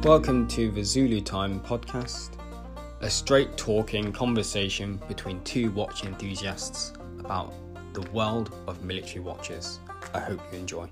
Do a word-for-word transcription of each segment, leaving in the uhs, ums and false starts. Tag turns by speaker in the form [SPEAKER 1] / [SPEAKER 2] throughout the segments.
[SPEAKER 1] Welcome to the Zulu Time podcast, a straight talking conversation between two watch enthusiasts about the world of military watches. I hope you enjoy.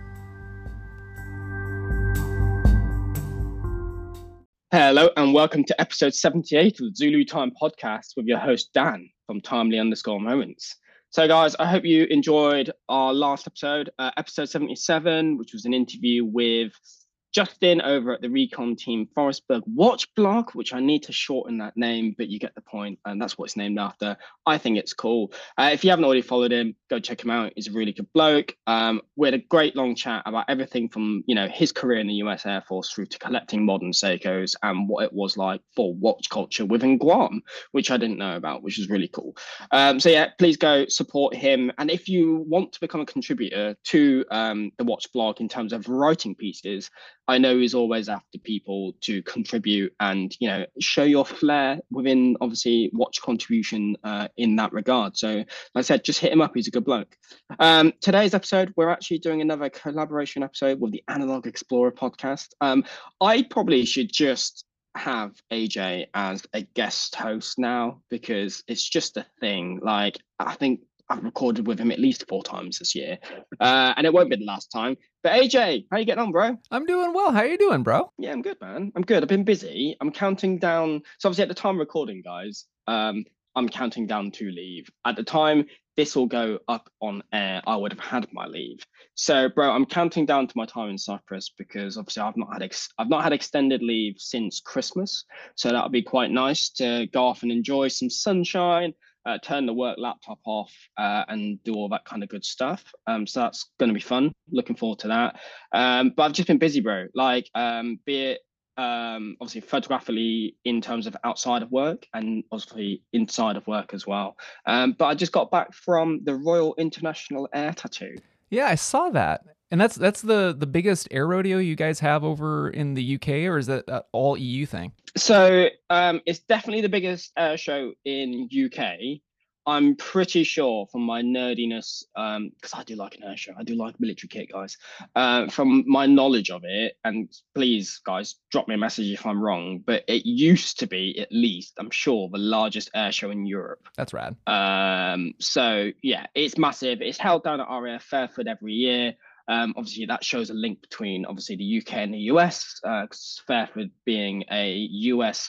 [SPEAKER 2] Hello and welcome to episode seventy-eight of the Zulu Time podcast with your host Dan from Timely underscore Moments. So guys, I hope you enjoyed our last episode, uh, episode seventy-seven, which was an interview with Justin over at the Recon Team Forestburg Watch Blog, which I need to shorten that name, but you get the point, and that's what it's named after. I think it's cool. Uh, if you haven't already followed him, go check him out. He's a really good bloke. Um, we had a great long chat about everything from, you know, his career in the U S Air Force through to collecting modern Seikos and what it was like for watch culture within Guam, which I didn't know about, which is really cool. Um, so yeah, please go support him. And if you want to become a contributor to um, the Watch Blog in terms of writing pieces, I know he's always after people to contribute and, you know, show your flair within, obviously, watch contribution uh, in that regard. So, like I said, just hit him up. He's a good bloke. Um, today's episode, we're actually doing another collaboration episode with the Analog Explorer podcast. Um, I probably should just have A J as a guest host now because it's just a thing. Like, I think I've recorded with him at least four times this year, uh, and it won't be the last time. But A J, how you getting on, bro?
[SPEAKER 3] I'm doing well. How you doing, bro?
[SPEAKER 2] Yeah, I'm good, man. I'm good. I've been busy. I'm counting down. So obviously at the time of recording, guys, um, I'm counting down to leave. At the time this will go up on air, I would have had my leave. So, bro, I'm counting down to my time in Cyprus because obviously I've not had ex- I've not had extended leave since Christmas. So that'll be quite nice to go off and enjoy some sunshine. Uh, turn the work laptop off uh, and do all that kind of good stuff. Um, so that's going to be fun. Looking forward to that. Um, but I've just been busy, bro. Like, um, be it um, obviously photographically in terms of outside of work and obviously inside of work as well. Um, but I just got back from the Royal International Air Tattoo.
[SPEAKER 3] Yeah, I saw that. And that's that's the the biggest air rodeo you guys have over in the U K, or is that uh, all E U thing?
[SPEAKER 2] So um, it's definitely the biggest air show in U K. I'm pretty sure from my nerdiness, um, because I do like an air show, I do like military kit, guys. Uh, from my knowledge of it, and please, guys, drop me a message if I'm wrong, but it used to be, at least, I'm sure, the largest air show in Europe.
[SPEAKER 3] That's rad.
[SPEAKER 2] Um, so yeah, it's massive. It's held down at R A F Fairford every year. Um, obviously, that shows a link between obviously the U K and the U S, uh, Fairford being a U S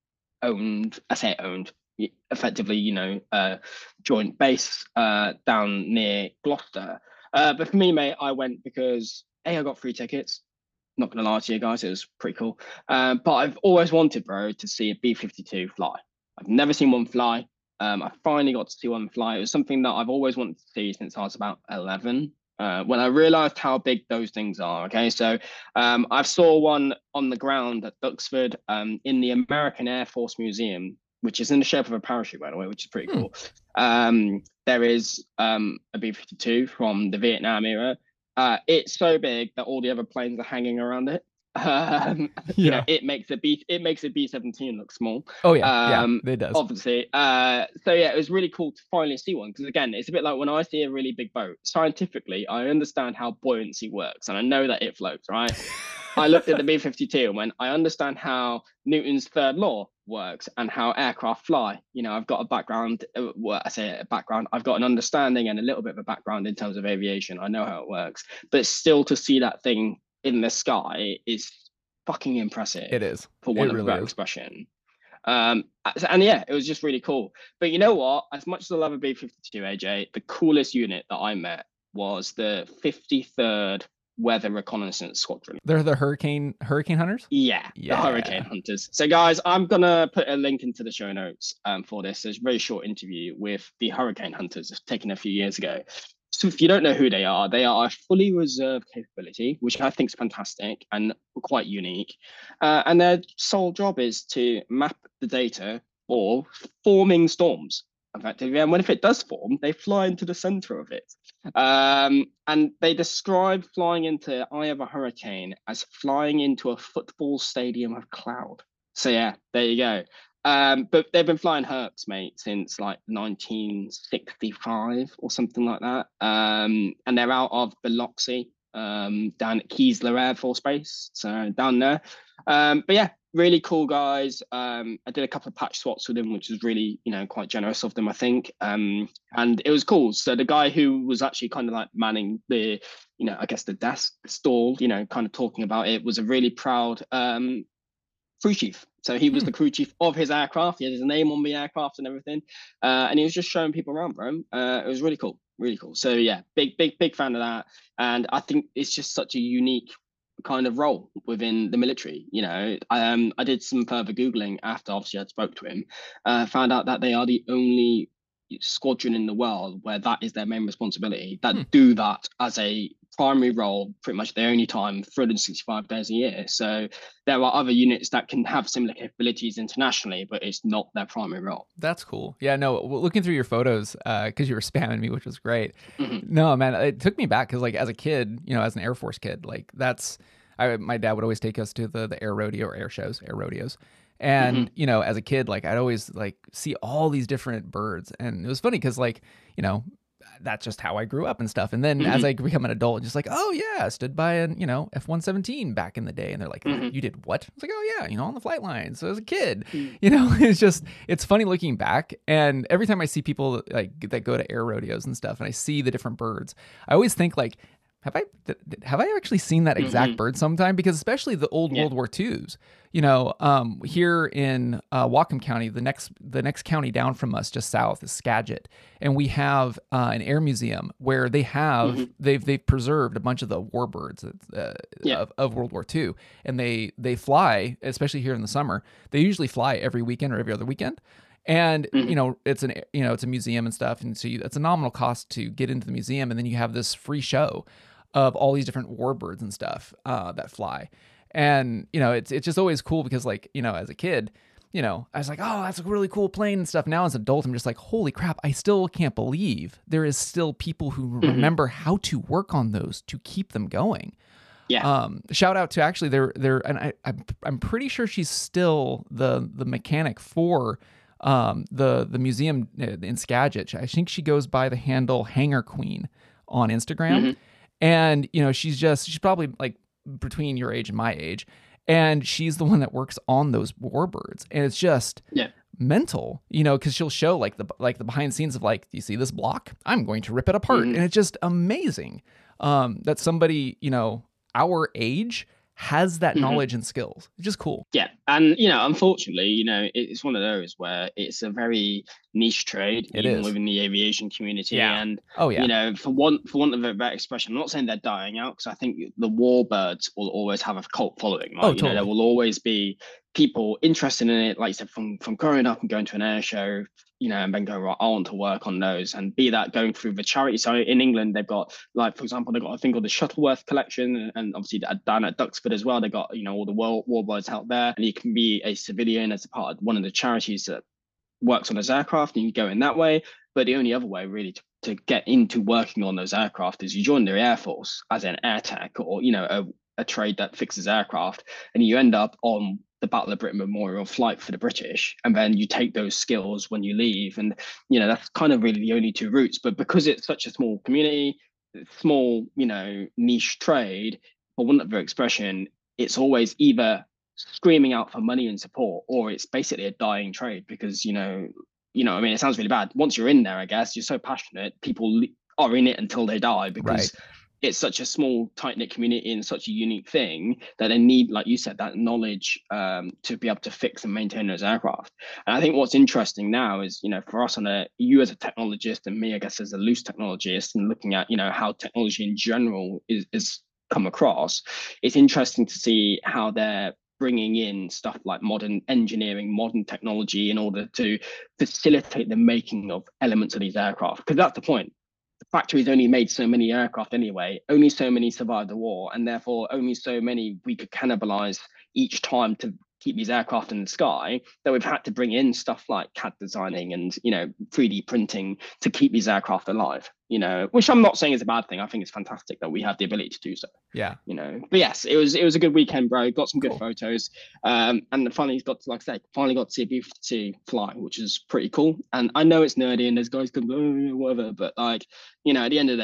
[SPEAKER 2] owned, I say owned, effectively, you know, uh, joint base uh, down near Gloucester. Uh, but for me, mate, I went because A, I got free tickets. Not gonna lie to you guys, it was pretty cool. Um, but I've always wanted, bro, to see a B fifty-two fly. I've never seen one fly. Um, I finally got to see one fly. It was something that I've always wanted to see since I was about eleven. Uh, when I realized how big those things are. Okay, so um, I saw one on the ground at Duxford um, in the American Air Force Museum, which is in the shape of a parachute, by the way, which is pretty cool. Hmm. Um, there is um, a B fifty-two from the Vietnam era. Uh, it's so big that all the other planes are hanging around it. Um, yeah. You know, it makes a B it makes a B seventeen look small.
[SPEAKER 3] Oh yeah,
[SPEAKER 2] um,
[SPEAKER 3] yeah, it does.
[SPEAKER 2] Obviously. Uh, so yeah, it was really cool to finally see one because again, it's a bit like when I see a really big boat. Scientifically, I understand how buoyancy works, and I know that it floats, right? I looked at the B fifty-two and went, I understand how Newton's third law works and how aircraft fly. You know, I've got a background. Uh, well, I say a background. I've got an understanding and a little bit of a background in terms of aviation. I know how it works, but still to see that thing in the sky is fucking impressive.
[SPEAKER 3] It is,
[SPEAKER 2] for one of that expression. Um, and yeah, it was just really cool. But you know what? As much as I love a B fifty-two, A J, the coolest unit that I met was the fifty-third Weather Reconnaissance Squadron.
[SPEAKER 3] They're the Hurricane Hurricane Hunters?
[SPEAKER 2] Yeah,
[SPEAKER 3] yeah,
[SPEAKER 2] the Hurricane Hunters. So guys, I'm gonna put a link into the show notes um, for this. It's a very short interview with the Hurricane Hunters taken a few years ago. So if you don't know who they are, they are a fully reserved capability, which I think is fantastic and quite unique. Uh, and their sole job is to map the data for forming storms, effectively. And when if it does form, they fly into the center of it. Um, and they describe flying into the eye of a hurricane as flying into a football stadium of cloud. So yeah, there you go. Um, but they've been flying Hercs, mate, since like nineteen sixty-five or something like that. Um, and they're out of Biloxi, um, down at Keesler Air Force Base, so down there. Um, but yeah, really cool guys. Um, I did a couple of patch swaps with them, which was really, you know, quite generous of them, I think. Um, and it was cool. So the guy who was actually kind of like manning the, you know, I guess the desk stall, you know, kind of talking about it, was a really proud um, crew chief. So he was
[SPEAKER 3] Hmm.
[SPEAKER 2] the crew chief of his aircraft. He had his name on the aircraft and everything. Uh, and he was just showing people around, bro. Uh, it was really cool, really cool. So yeah, big, big, big fan of that. And I think it's just such a unique kind of role within the military. You know, um, I did some further Googling after obviously I spoke to him, uh, found out that they are the only squadron in the world where that is their main responsibility, that
[SPEAKER 3] Hmm.
[SPEAKER 2] do that as a primary role pretty much the only time three hundred sixty-five days a year. So there are other units that can have similar capabilities internationally, but it's not their primary role.
[SPEAKER 3] That's cool. Yeah, no, w- looking through your photos, uh, because you were spamming me, which was great.
[SPEAKER 2] Mhm.
[SPEAKER 3] No, man, it took me back because, like, as a kid, you know, as an Air Force kid, like that's, I my dad would always take us to the the air rodeo or air shows, air rodeos, and you know, as a kid, like I'd always like see all these different birds, and it was funny because, like, you know, that's just how I grew up and stuff. And then as
[SPEAKER 2] Mhm.
[SPEAKER 3] I become an adult, just like, oh yeah, I stood by an, you know, F one seventeen back in the day. And they're like,
[SPEAKER 2] Mhm.
[SPEAKER 3] you did what? It's like, oh yeah, you know, on the flight line. So as a kid,
[SPEAKER 2] Mhm.
[SPEAKER 3] you know, it's just, it's funny looking back. And every time I see people like that go to air rodeos and stuff, and I see the different birds, I always think like, have I th- th- have I actually seen that exact
[SPEAKER 2] Mhm.
[SPEAKER 3] bird sometime? Because especially the old
[SPEAKER 2] Yeah.
[SPEAKER 3] World War Twos, you know, um, here in uh, Whatcom County, the next the next county down from us, just south, is Skagit, and we have uh, an air museum where they have
[SPEAKER 2] Mhm.
[SPEAKER 3] they've they've preserved a bunch of the warbirds uh,
[SPEAKER 2] Yeah.
[SPEAKER 3] of, of World War Two, and they they fly, especially here in the summer. They usually fly every weekend or every other weekend. And
[SPEAKER 2] Mhm.
[SPEAKER 3] you know it's an you know it's a museum and stuff, and so you, it's a nominal cost to get into the museum, and then you have this free show of all these different warbirds and stuff uh, that fly. And you know, it's it's just always cool because, like, you know, as a kid, you know, I was like, oh, that's a really cool plane and stuff. Now as an adult, I'm just like, holy crap, I still can't believe there is still people who
[SPEAKER 2] Mhm.
[SPEAKER 3] remember how to work on those to keep them going.
[SPEAKER 2] Yeah.
[SPEAKER 3] Um, shout out to actually they're they're and I I'm, I'm pretty sure she's still the the mechanic for um the the museum in Skagit. I think she goes by the handle Hangar Queen on Instagram.
[SPEAKER 2] Mhm.
[SPEAKER 3] And you know, she's just she's probably like between your age and my age, and she's the one that works on those warbirds, and it's just
[SPEAKER 2] Yeah.
[SPEAKER 3] mental, you know, because she'll show like the like the behind the scenes of like, do you see this block? I'm going to rip it apart,
[SPEAKER 2] Mhm.
[SPEAKER 3] and it's just amazing um, that somebody, you know, our age has that
[SPEAKER 2] Mhm.
[SPEAKER 3] knowledge and skills. It's just cool.
[SPEAKER 2] Yeah, and you know, unfortunately, you know, it's one of those where it's a very niche trade,
[SPEAKER 3] It
[SPEAKER 2] even
[SPEAKER 3] is.
[SPEAKER 2] within the aviation community.
[SPEAKER 3] Yeah.
[SPEAKER 2] And
[SPEAKER 3] Oh yeah.
[SPEAKER 2] you know, for want for want of a better expression, I'm not saying they're dying out, because I think the warbirds will always have a cult following. Right?
[SPEAKER 3] Oh,
[SPEAKER 2] You know, there
[SPEAKER 3] totally.
[SPEAKER 2] will always be people interested in it, like you said, from from growing up and going to an air show, you know, and then go, right, I want to work on those, and be that going through the charity. So in England, they've got, like, for example, they've got a thing called the Shuttleworth collection, and, and obviously down at Duxford as well, they've got, you know, all the war, warbirds out there, and you can be a civilian as a part of one of the charities that works on those aircraft, and you go in that way. But the only other way really to, to get into working on those aircraft is you join the Air Force as an air tech, or, you know, a, a trade that fixes aircraft, and you end up on the Battle of Britain Memorial flight for the British, and then you take those skills when you leave. And you know, that's kind of really the only two routes. But because it's such a small community, small, you know, niche trade, for want of a expression, it's always either screaming out for money and support, or it's basically a dying trade. Because you know, you know, I mean, it sounds really bad. Once you're in there, I guess you're so passionate, people are in it until they die, because
[SPEAKER 3] Right.
[SPEAKER 2] it's such a small, tight-knit community and such a unique thing that they need, like you said, that knowledge um, to be able to fix and maintain those aircraft. And I think what's interesting now is, you know, for us on a, you as a technologist, and me, I guess, as a loose technologist, and looking at, you know, how technology in general is, is come across, it's interesting to see how they're bringing in stuff like modern engineering, modern technology, in order to facilitate the making of elements of these aircraft. Because that's the point. The factories only made so many aircraft anyway, only so many survived the war, and therefore only so many we could cannibalize each time to keep these aircraft in the sky, that we've had to bring in stuff like C A D designing and, you know, three D printing to keep these aircraft alive, you know, which I'm not saying is a bad thing. I think it's fantastic that we have the ability to do so.
[SPEAKER 3] Yeah.
[SPEAKER 2] You know, but yes, it was it was a good weekend, bro. Got some good
[SPEAKER 3] Cool.
[SPEAKER 2] photos, um, and finally got to, like I said, finally got to see a B fifty-two fly, which is pretty cool. And I know it's nerdy, and there's guys going, oh, whatever, but like, you know, at the end of the day,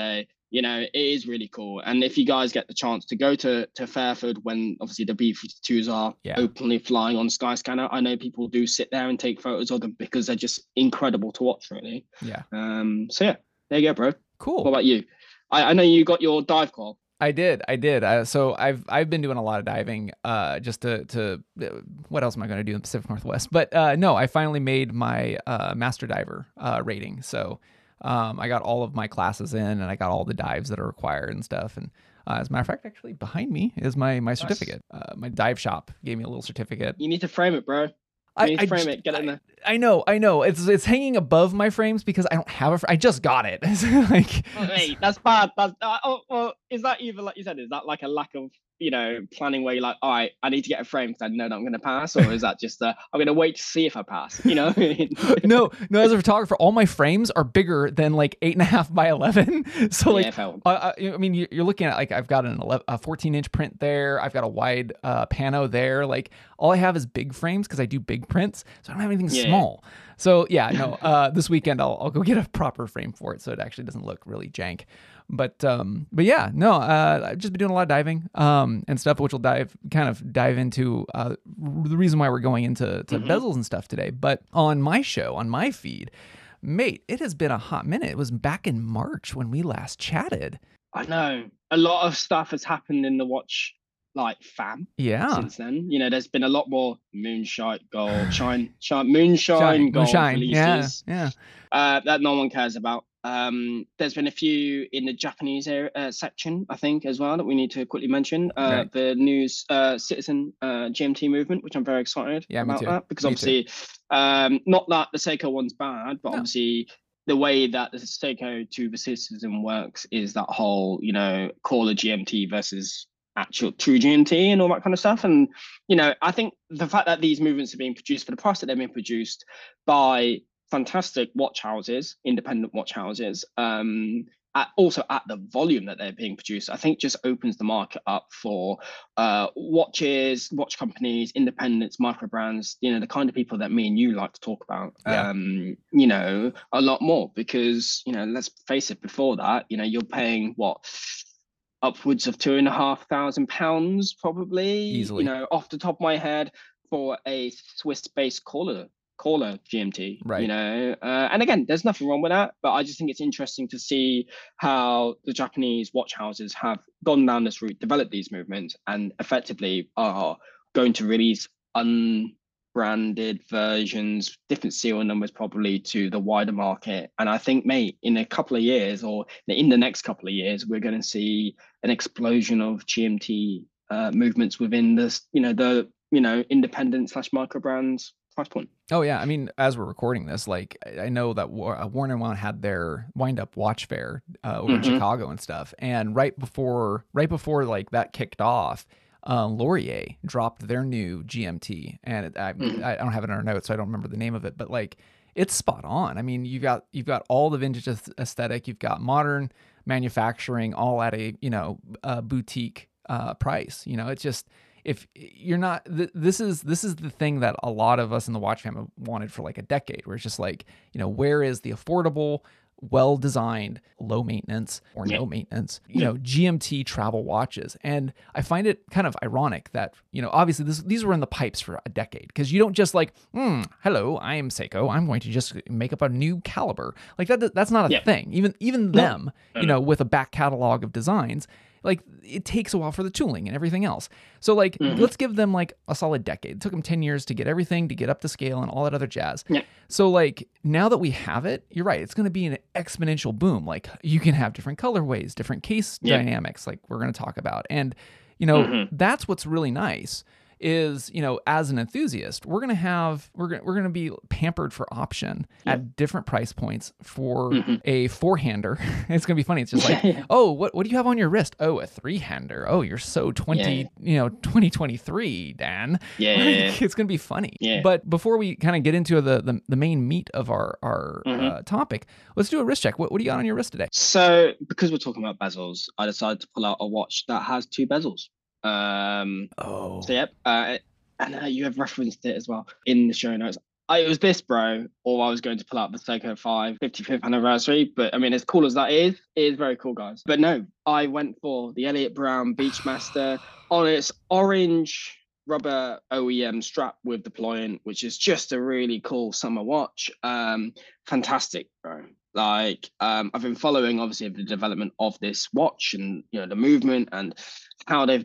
[SPEAKER 2] you know, it is really cool. And if you guys get the chance to go to to Fairford when obviously the B fifty-twos are
[SPEAKER 3] Yeah.
[SPEAKER 2] openly flying on Skyscanner, I know people do sit there and take photos of them because they're just incredible to watch, really.
[SPEAKER 3] Yeah.
[SPEAKER 2] Um. So yeah, there you go, bro.
[SPEAKER 3] Cool.
[SPEAKER 2] What about you? I, I know you got your dive call.
[SPEAKER 3] I did, I did. Uh, so I've I've been doing a lot of diving, uh, just to to what else am I going to do in the Pacific Northwest? But uh, no, I finally made my uh, master diver uh, rating. So um, I got all of my classes in, and I got all the dives that are required and stuff. And uh, as a matter of fact, actually behind me is my my certificate. Uh, my dive shop gave me a little certificate.
[SPEAKER 2] You need to frame it, bro.
[SPEAKER 3] I,
[SPEAKER 2] You need to
[SPEAKER 3] I
[SPEAKER 2] frame
[SPEAKER 3] j-
[SPEAKER 2] it. Get it in there.
[SPEAKER 3] I know, I know. It's it's hanging above my frames because I don't have a. Fr- I just got it. like,
[SPEAKER 2] Oh, wait, that's bad. That's uh, oh, well, is that either like you said? Is that like a lack of, you know, planning where you're like, all right, I need to get a frame because I know that I'm going to pass, or is that just uh, I'm going to wait to see if I pass? You know?
[SPEAKER 3] no, no. As a photographer, all my frames are bigger than like eight and a half by eleven. So like,
[SPEAKER 2] Yeah, felt.
[SPEAKER 3] I, I I mean, you- you're looking at like I've got an eleven, a fourteen inch print there. I've got a wide uh, pano there. Like all I have is big frames because I do big prints, so I don't have anything
[SPEAKER 2] Yeah.
[SPEAKER 3] small. So yeah, no. Uh, this weekend I'll I'll go get a proper frame for it so it actually doesn't look really jank. But um, but yeah, no. Uh, I've just been doing a lot of diving um and stuff, which will dive kind of dive into uh the reason why we're going into to
[SPEAKER 2] Mhm.
[SPEAKER 3] bezels and stuff today. But on my show, on my feed, mate, it has been a hot minute. It was back in March when we last chatted.
[SPEAKER 2] I know a lot of stuff has happened in the watch like fam
[SPEAKER 3] Yeah.
[SPEAKER 2] since then. You know, there's been a lot more moonshine gold, shine, shine, moonshine,
[SPEAKER 3] Shine,
[SPEAKER 2] gold
[SPEAKER 3] moonshine. Yeah,
[SPEAKER 2] releases
[SPEAKER 3] yeah.
[SPEAKER 2] uh, that no one cares about. Um, there's been a few in the Japanese area, uh, section, I think, as well that we need to quickly mention. Uh,
[SPEAKER 3] Right.
[SPEAKER 2] The news uh, citizen uh, G M T movement, which I'm very excited
[SPEAKER 3] Yeah, me
[SPEAKER 2] about
[SPEAKER 3] too.
[SPEAKER 2] that because
[SPEAKER 3] Me
[SPEAKER 2] obviously, um, not that the Seiko one's bad, but
[SPEAKER 3] No.
[SPEAKER 2] obviously the way that the Seiko to the citizen works is that whole, you know, call a G M T versus actual true G M T and all that kind of stuff. And you know, I think the fact that these movements are being produced for the price that they're being produced by fantastic watch houses, independent watch houses, um, at, also at the volume that they're being produced, I think just opens the market up for uh, watches, watch companies, independents, micro brands, you know, the kind of people that me and you like to talk about,
[SPEAKER 3] Yeah.
[SPEAKER 2] um, you know, a lot more because, you know, let's face it, before that, you know, you're paying what? Upwards of two and a half thousand pounds, probably,
[SPEAKER 3] Easily.
[SPEAKER 2] you know, off the top of my head, for a Swiss-based caller caller G M T,
[SPEAKER 3] Right.
[SPEAKER 2] you know, uh, and again, there's nothing wrong with that, but I just think it's interesting to see how the Japanese watch houses have gone down this route, developed these movements, and effectively are going to release unbranded versions, different serial numbers probably to the wider market. And I think, mate, in a couple of years or in the next couple of years, we're going to see an explosion of G M T uh, movements within this, you know, the, you know, independent slash micro brands price point.
[SPEAKER 3] Oh yeah, I mean, as we're recording this, like I I know that War- uh, Warner and Wound had their wind up watch fair uh, over in
[SPEAKER 2] Mhm.
[SPEAKER 3] Chicago and stuff, and right before, right before like that kicked off, uh, Laurier dropped their new G M T, and it, I,
[SPEAKER 2] Mhm.
[SPEAKER 3] I don't have it in our notes, so I don't remember the name of it, but like it's spot on. I mean, you've got you've got all the vintage ath- aesthetic, you've got modern manufacturing, all at a you know a boutique uh, price. You know, it's just. If you're not, th- this is this is the thing that a lot of us in the watch fam have wanted for like a decade, where it's just like, you know, where is the affordable, well-designed, low maintenance or no maintenance, you know, G M T travel watches? And I find it kind of ironic that, you know, obviously this, these were in the pipes for a decade, because you don't just like, hmm, hello, I am Seiko, I'm going to just make up a new caliber. Like that, that's not a
[SPEAKER 2] Yeah.
[SPEAKER 3] thing. Even even
[SPEAKER 2] No.
[SPEAKER 3] them,
[SPEAKER 2] No,
[SPEAKER 3] you
[SPEAKER 2] no.
[SPEAKER 3] know, with a back catalog of designs. Like it takes a while for the tooling and everything else. So like,
[SPEAKER 2] Mhm.
[SPEAKER 3] let's give them like a solid decade. It took them ten years to get everything, to get up to scale and all that other jazz.
[SPEAKER 2] Yeah.
[SPEAKER 3] So like now that we have it, you're right. It's going to be an exponential boom. Like you can have different colorways, different case
[SPEAKER 2] Yeah.
[SPEAKER 3] dynamics, like we're going to talk about. And, you know,
[SPEAKER 2] Mhm.
[SPEAKER 3] that's what's really nice is, you know, as an enthusiast, we're going to have, we're going to, we're going to be pampered for option
[SPEAKER 2] Yeah.
[SPEAKER 3] at different price points for
[SPEAKER 2] Mhm.
[SPEAKER 3] a four hander. It's going to be funny. It's just like,
[SPEAKER 2] Yeah, yeah.
[SPEAKER 3] oh, what what do you have on your wrist? Oh, a three hander. Oh, you're so twenty, you know, twenty twenty-three, Dan.
[SPEAKER 2] Yeah,
[SPEAKER 3] Like,
[SPEAKER 2] yeah, yeah.
[SPEAKER 3] it's gonna be funny.
[SPEAKER 2] Yeah.
[SPEAKER 3] But before we kind of get into the, the the main meat of our our
[SPEAKER 2] Mhm.
[SPEAKER 3] uh, topic, let's do a wrist check. What what do you got on your wrist today?
[SPEAKER 2] So, because we're talking about bezels, I decided to pull out a watch that has two bezels. Um,
[SPEAKER 3] Oh,
[SPEAKER 2] so, yep. Uh, and uh, you have referenced it as well in the show notes. I, it was this, bro, or I was going to pull out the Seiko five fifty-fifth anniversary. But I mean, as cool as that is, it is very cool, guys. But no, I went for the Elliott Brown Beachmaster on its orange rubber O E M strap with deployant, which is just a really cool summer watch. Um, fantastic, bro. Like, um, I've been following obviously the development of this watch and, you know, the movement and how they've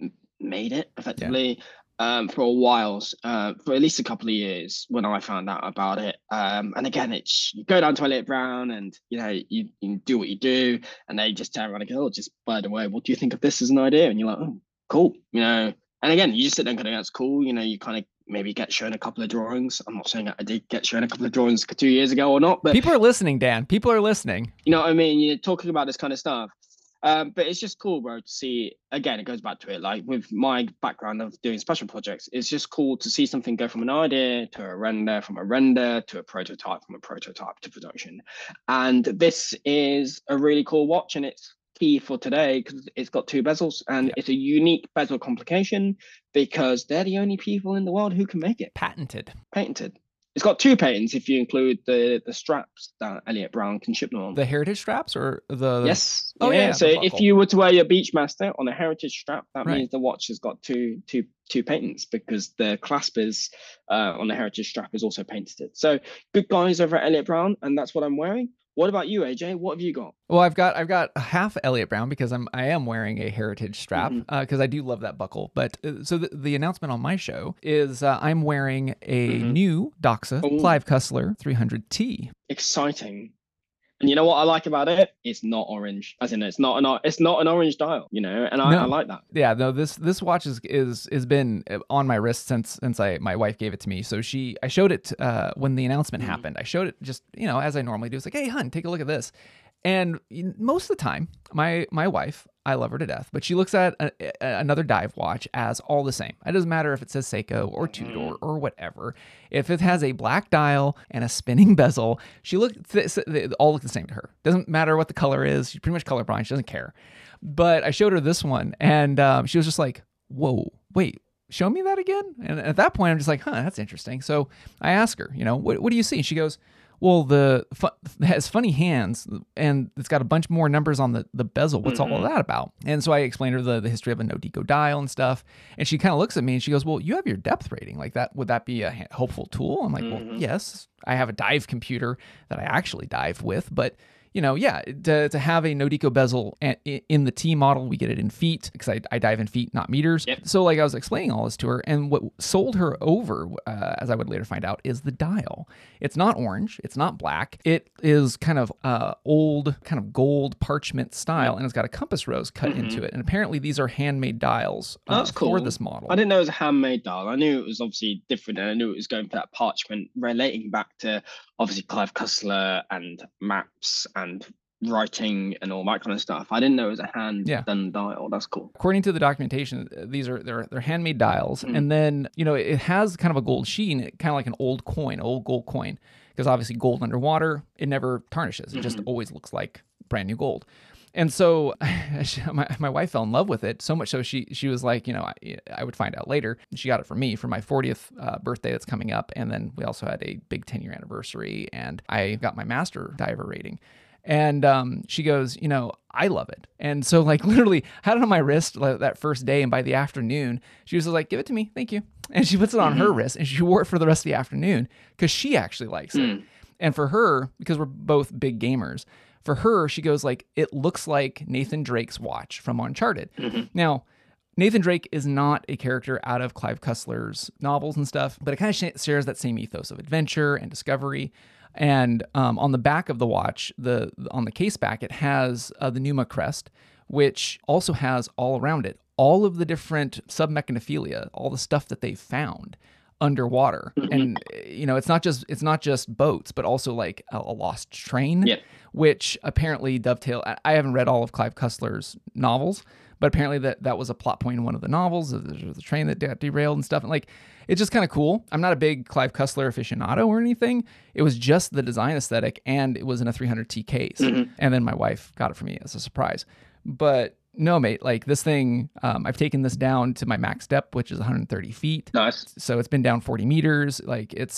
[SPEAKER 2] made it effectively. Yeah. Um, for a while, uh, for at least a couple of years when I found out about it. Um, and again, it's you go down to Elliott Brown and, you know, you, you do what you do and they just turn around and go, oh, just by the way, what do you think of this as an idea? And you're like, oh, cool. You know, and again, you just sit there and go, that's cool. You know, you kind of maybe get shown a couple of drawings. I'm not saying that I did get shown a couple of drawings two years ago or not, but
[SPEAKER 3] people are listening, Dan. People are listening.
[SPEAKER 2] You know what I mean? You're talking about this kind of stuff. Um, but it's just cool, bro, to see, again, it goes back to it, like with my background of doing special projects, it's just cool to see something go from an idea to a render, from a render to a prototype, from a prototype to production. And this is a really cool watch, and it's key for today because it's got two bezels, and yeah. It's a unique bezel complication because they're the only people in the world who can make it.
[SPEAKER 3] Patented.
[SPEAKER 2] Patented. It's got two patents if you include the the straps that Elliott Brown can ship them on.
[SPEAKER 3] The heritage straps or the, the...
[SPEAKER 2] yes.
[SPEAKER 3] Oh
[SPEAKER 2] yeah.
[SPEAKER 3] yeah.
[SPEAKER 2] So if you were to wear your Beachmaster on a heritage strap, that
[SPEAKER 3] right.
[SPEAKER 2] means the watch has got two two two patents because the clasp is uh, on the heritage strap is also patented. So good guys over at Elliott Brown, and that's what I'm wearing. What about you, A J? What have you got?
[SPEAKER 3] Well, I've got I've got half Elliott Brown because I'm I am wearing a heritage strap because mm-hmm. uh, I do love that buckle. But uh, so the, the announcement on my show is uh, I'm wearing a mm-hmm. new Doxa Ooh. Clive Cussler three hundred T.
[SPEAKER 2] Exciting. And you know what I like about it? It's not orange, as in it's not an it's not an orange dial, you know, and I,
[SPEAKER 3] no.
[SPEAKER 2] I like that.
[SPEAKER 3] Yeah, no, this this watch is is has been on my wrist since since I my wife gave it to me. So she I showed it uh, when the announcement mm. happened. I showed it just you know as I normally do. It's like, hey, hun, take a look at this. And most of the time, my my wife, I love her to death, but she looks at a, a, another dive watch as all the same. It doesn't matter if it says Seiko or Tudor or whatever. If it has a black dial and a spinning bezel, she look they all look the same to her. Doesn't matter what the color is. She's pretty much colorblind. She doesn't care. But I showed her this one, and um, she was just like, "Whoa, wait." Show me that again. And at that point, I'm just like, huh, that's interesting. So I ask her, you know, what, what do you see? She goes, well, the fu- it has funny hands and it's got a bunch more numbers on the, the bezel. What's mm-hmm. all of that about? And so I explained her the, the history of a no-deco dial and stuff. And she kind of looks at me and she goes, well, you have your depth rating like that. Would that be a helpful tool? I'm like, mm-hmm. well, yes, I have a dive computer that I actually dive with, but you know, yeah, to, to have a no-deco bezel in the T model, we get it in feet because I, I dive in feet, not meters. Yep. So like I was explaining all this to her, and what sold her over, uh, as I would later find out, is the dial. It's not orange. It's not black. It is kind of uh, old, kind of gold parchment style, and it's got a compass rose cut mm-hmm. into it. And apparently these are handmade dials uh,
[SPEAKER 2] That's cool.
[SPEAKER 3] for this model.
[SPEAKER 2] I didn't know it was a handmade dial. I knew it was obviously different, and I knew it was going for that parchment, relating back to obviously Clive Cussler and maps and writing and all that kind of stuff. I didn't know it was a hand yeah. done dial. That's cool.
[SPEAKER 3] According to the documentation, these are they're they're handmade dials, mm. and then you know it has kind of a gold sheen, kind of like an old coin, old gold coin, because obviously gold underwater it never tarnishes. It mm-hmm. just always looks like brand new gold. And so my, my wife fell in love with it so much so she she was like, you know, I, I would find out later. She got it for me for my fortieth uh, birthday that's coming up. And then we also had a big ten year anniversary and I got my master diver rating. And um, she goes, you know, I love it. And so like literally had it on my wrist like, that first day. And by the afternoon, she was like, give it to me. Thank you. And she puts it on mm-hmm. her wrist and she wore it for the rest of the afternoon because she actually likes mm. it. And for her, because we're both big gamers, for her, she goes like, it looks like Nathan Drake's watch from Uncharted. Mm-hmm. Now, Nathan Drake is not a character out of Clive Cussler's novels and stuff, but it kind of sh- shares that same ethos of adventure and discovery. And um, on the back of the watch, the on the case back, it has uh, the Numa crest, which also has all around it all of the different submechanophilia, all the stuff that they found underwater. Mm-hmm. And you know, it's not just it's not just boats, but also like a, a lost train, yep. which apparently dovetail. I haven't read all of Clive Cussler's novels, but apparently that that was a plot point in one of the novels. There was a train that got derailed and stuff. And like, it's just kind of cool. I'm not a big Clive Cussler aficionado or anything. It was just the design aesthetic, and it was in a three hundred T case. Mm-hmm. And then my wife got it for me as a surprise. But no, mate, like this thing, um, I've taken this down to my max depth, which is one hundred thirty feet.
[SPEAKER 2] Nice.
[SPEAKER 3] So it's been down forty meters. Like it's,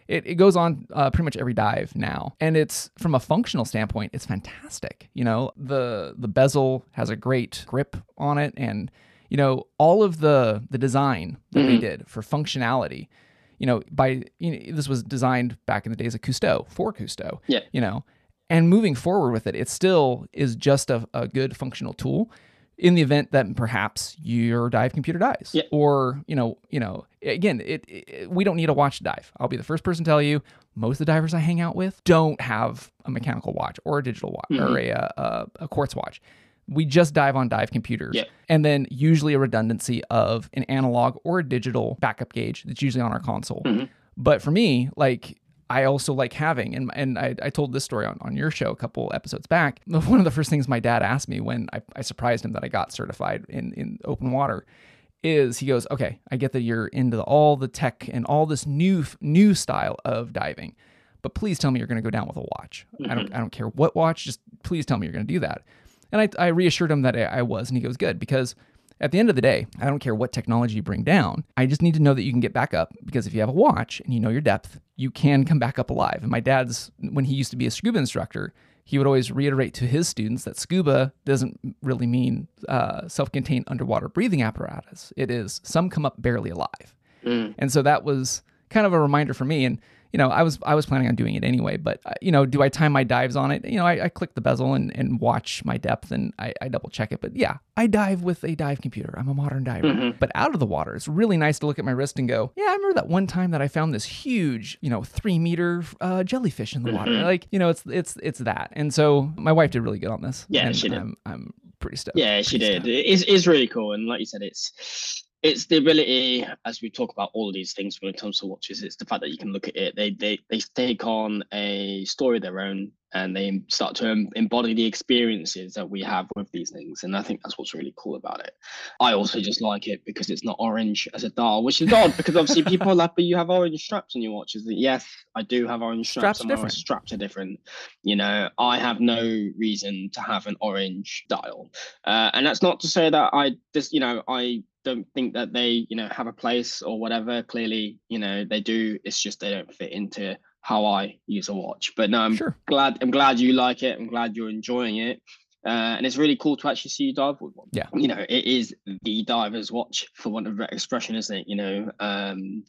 [SPEAKER 3] it, it goes on uh, pretty much every dive now. And it's, from a functional standpoint, it's fantastic. You know, the the bezel has a great grip on it, and, you know, all of the the design that
[SPEAKER 2] Mhm.
[SPEAKER 3] they did for functionality, you know, by, you know, this was designed back in the days of Cousteau, for Cousteau,
[SPEAKER 2] Yeah.
[SPEAKER 3] you know, and moving forward with it, it still is just a, a good functional tool in the event that perhaps your dive computer dies.
[SPEAKER 2] Yeah.
[SPEAKER 3] Or, you know, you know, again, it, it we don't need a watch to dive. I'll be the first person to tell you, most of the divers I hang out with don't have a mechanical watch or a digital watch or a, a a quartz watch. We just dive on dive computers.
[SPEAKER 2] Yeah.
[SPEAKER 3] And then usually a redundancy of an analog or a digital backup gauge that's usually on our console.
[SPEAKER 2] Mhm.
[SPEAKER 3] But for me, like, I also like having, and and I, I told this story on, on your show a couple episodes back. One of the first things my dad asked me when I, I surprised him that I got certified in, in open water is, he goes, okay, I get that you're into the, all the tech and all this new new style of diving, but please tell me you're going to go down with a watch. I don't I don't care what watch, just please tell me you're going to do that. And I, I reassured him that I, I was, and he goes, good, because at the end of the day, I don't care what technology you bring down. I just need to know that you can get back up, because if you have a watch and you know your depth, you can come back up alive. And my dad's, when he used to be a scuba instructor, he would always reiterate to his students that scuba doesn't really mean uh, self-contained underwater breathing apparatus. It is some come up barely alive.
[SPEAKER 2] Mm.
[SPEAKER 3] And so that was kind of a reminder for me. And, you know, I was I was planning on doing it anyway, but, uh, you know, do I time my dives on it? You know, I, I click the bezel and, and watch my depth, and I, I double check it. But yeah, I dive with a dive computer. I'm a modern diver.
[SPEAKER 2] Mhm.
[SPEAKER 3] But out of the water, it's really nice to look at my wrist and go, yeah, I remember that one time that I found this huge, you know, three meter uh, jellyfish in the water.
[SPEAKER 2] Mhm.
[SPEAKER 3] Like, you know, it's it's it's that. And so my wife did really good on this.
[SPEAKER 2] Yeah,
[SPEAKER 3] and
[SPEAKER 2] she did.
[SPEAKER 3] I'm, I'm pretty stoked.
[SPEAKER 2] Yeah, she
[SPEAKER 3] Pretty
[SPEAKER 2] did.
[SPEAKER 3] stoked.
[SPEAKER 2] It is is really cool, and like you said, it's it's the ability, as we talk about all of these things when it comes to watches, it's the fact that you can look at it. They they they take on a story of their own, and they start to em- embody the experiences that we have with these things, and I think that's what's really cool about it. I also just like it because it's not orange as a dial, which is odd because obviously people are like, but you have orange straps on your watches. Yes, I do have orange straps,
[SPEAKER 3] Straps are
[SPEAKER 2] and my
[SPEAKER 3] different.
[SPEAKER 2] straps are different. You know, I have no reason to have an orange dial, uh, and that's not to say that I just, you know, I don't think that they, you know, have a place or whatever. Clearly, you know, they do. It's just they don't fit into how I use a watch. But no, I'm
[SPEAKER 3] Sure.
[SPEAKER 2] glad. I'm glad you like it. I'm glad you're enjoying it. Uh, and it's really cool to actually see you dive with one.
[SPEAKER 3] Yeah.
[SPEAKER 2] You know, it is the diver's watch, for want of a better expression, isn't it? You know, um,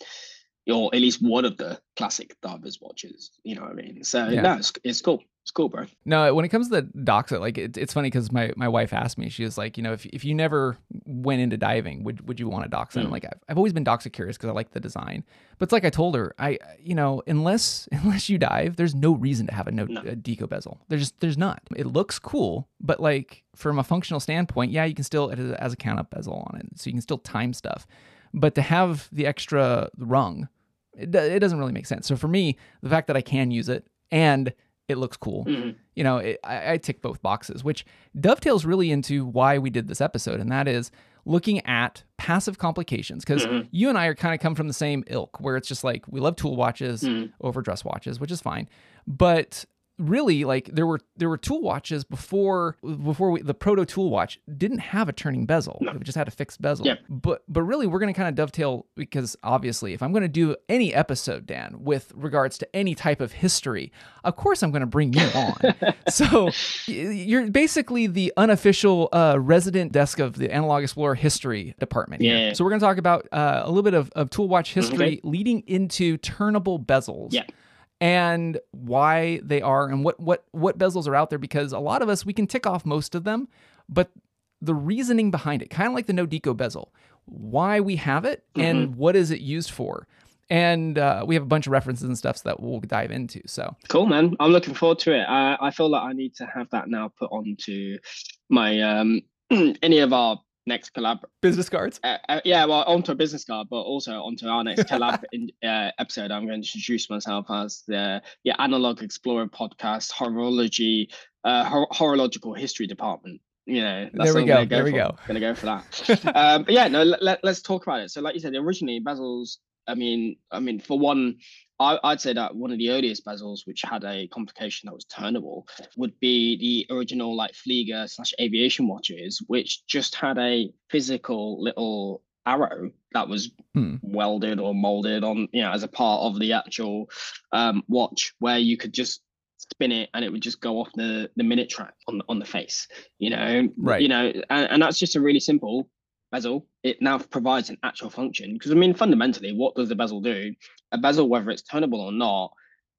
[SPEAKER 2] or at least one of the classic diver's watches. You know what I mean? So
[SPEAKER 3] Yeah.
[SPEAKER 2] no, it's, it's cool. It's cool, bro.
[SPEAKER 3] No, when it comes to the Doxa, like it, it's funny because my, my wife asked me, she was like, you know, if, if you never went into diving, would would you want a Doxa? And I'm
[SPEAKER 2] Mm.
[SPEAKER 3] like, I've, I've always been Doxa curious because I like the design. But it's like I told her, I you know, unless unless you dive, there's no reason to have a no,
[SPEAKER 2] No.
[SPEAKER 3] a deco bezel. There's just there's not. It looks cool, but like from a functional standpoint, yeah, you can still it has a count up bezel on it, so you can still time stuff. But to have the extra rung, it, do- it doesn't really make sense. So for me, the fact that I can use it and it looks cool,
[SPEAKER 2] Mhm.
[SPEAKER 3] you know, it, I, I tick both boxes, which dovetails really into why we did this episode, and that is looking at passive complications. Because
[SPEAKER 2] Mhm.
[SPEAKER 3] you and I are kind of come from the same ilk, where it's just like we love tool watches
[SPEAKER 2] Mhm.
[SPEAKER 3] over dress watches, which is fine, but really, like there were there were tool watches before before we, the proto tool watch didn't have a turning bezel.
[SPEAKER 2] No.
[SPEAKER 3] It just had a fixed bezel.
[SPEAKER 2] Yeah.
[SPEAKER 3] But but really, we're going to kind of dovetail, because obviously, if I'm going to do any episode, Dan, with regards to any type of history, of course I'm going to bring you on. So y- you're basically the unofficial uh, resident desk of the Analog Explorer history department here.
[SPEAKER 2] Yeah.
[SPEAKER 3] So we're going to talk about uh, a little bit of, of tool watch history
[SPEAKER 2] Okay.
[SPEAKER 3] leading into turnable bezels.
[SPEAKER 2] Yeah.
[SPEAKER 3] And why they are, and what what what bezels are out there, because a lot of us, we can tick off most of them, but the reasoning behind it, kind of like the no deco bezel, why we have it and what is it used for. And uh, we have a bunch of references and stuff that we'll dive into. So
[SPEAKER 2] Cool, man. I'm looking forward to it. I, I feel like I need to have that now put onto my um any of our next collab.
[SPEAKER 3] business cards.
[SPEAKER 2] Uh, uh, yeah, well, onto a business card, but also onto our next collab in, uh, episode. I'm going to introduce myself as the yeah Analog Explorer podcast horology, uh, hor- horological history department. You know,
[SPEAKER 3] There we
[SPEAKER 2] what I'm
[SPEAKER 3] go,
[SPEAKER 2] gonna
[SPEAKER 3] there we
[SPEAKER 2] for.
[SPEAKER 3] go.
[SPEAKER 2] Gonna go for that. um, but yeah, no, let, let, let's talk about it. So, like you said, originally bezels. I mean, I mean, for one, I, I'd say that one of the earliest bezels which had a complication that was turnable would be the original like Flieger slash aviation watches, which just had a physical little arrow that was
[SPEAKER 3] Hmm.
[SPEAKER 2] welded or molded on, you know, as a part of the actual um, watch, where you could just spin it and it would just go off the the minute track on the, on the face, you know,
[SPEAKER 3] Right.
[SPEAKER 2] you know, and, and that's just a really simple bezel. It now provides an actual function, because I mean, fundamentally, what does the bezel do? A bezel, whether it's turnable or not,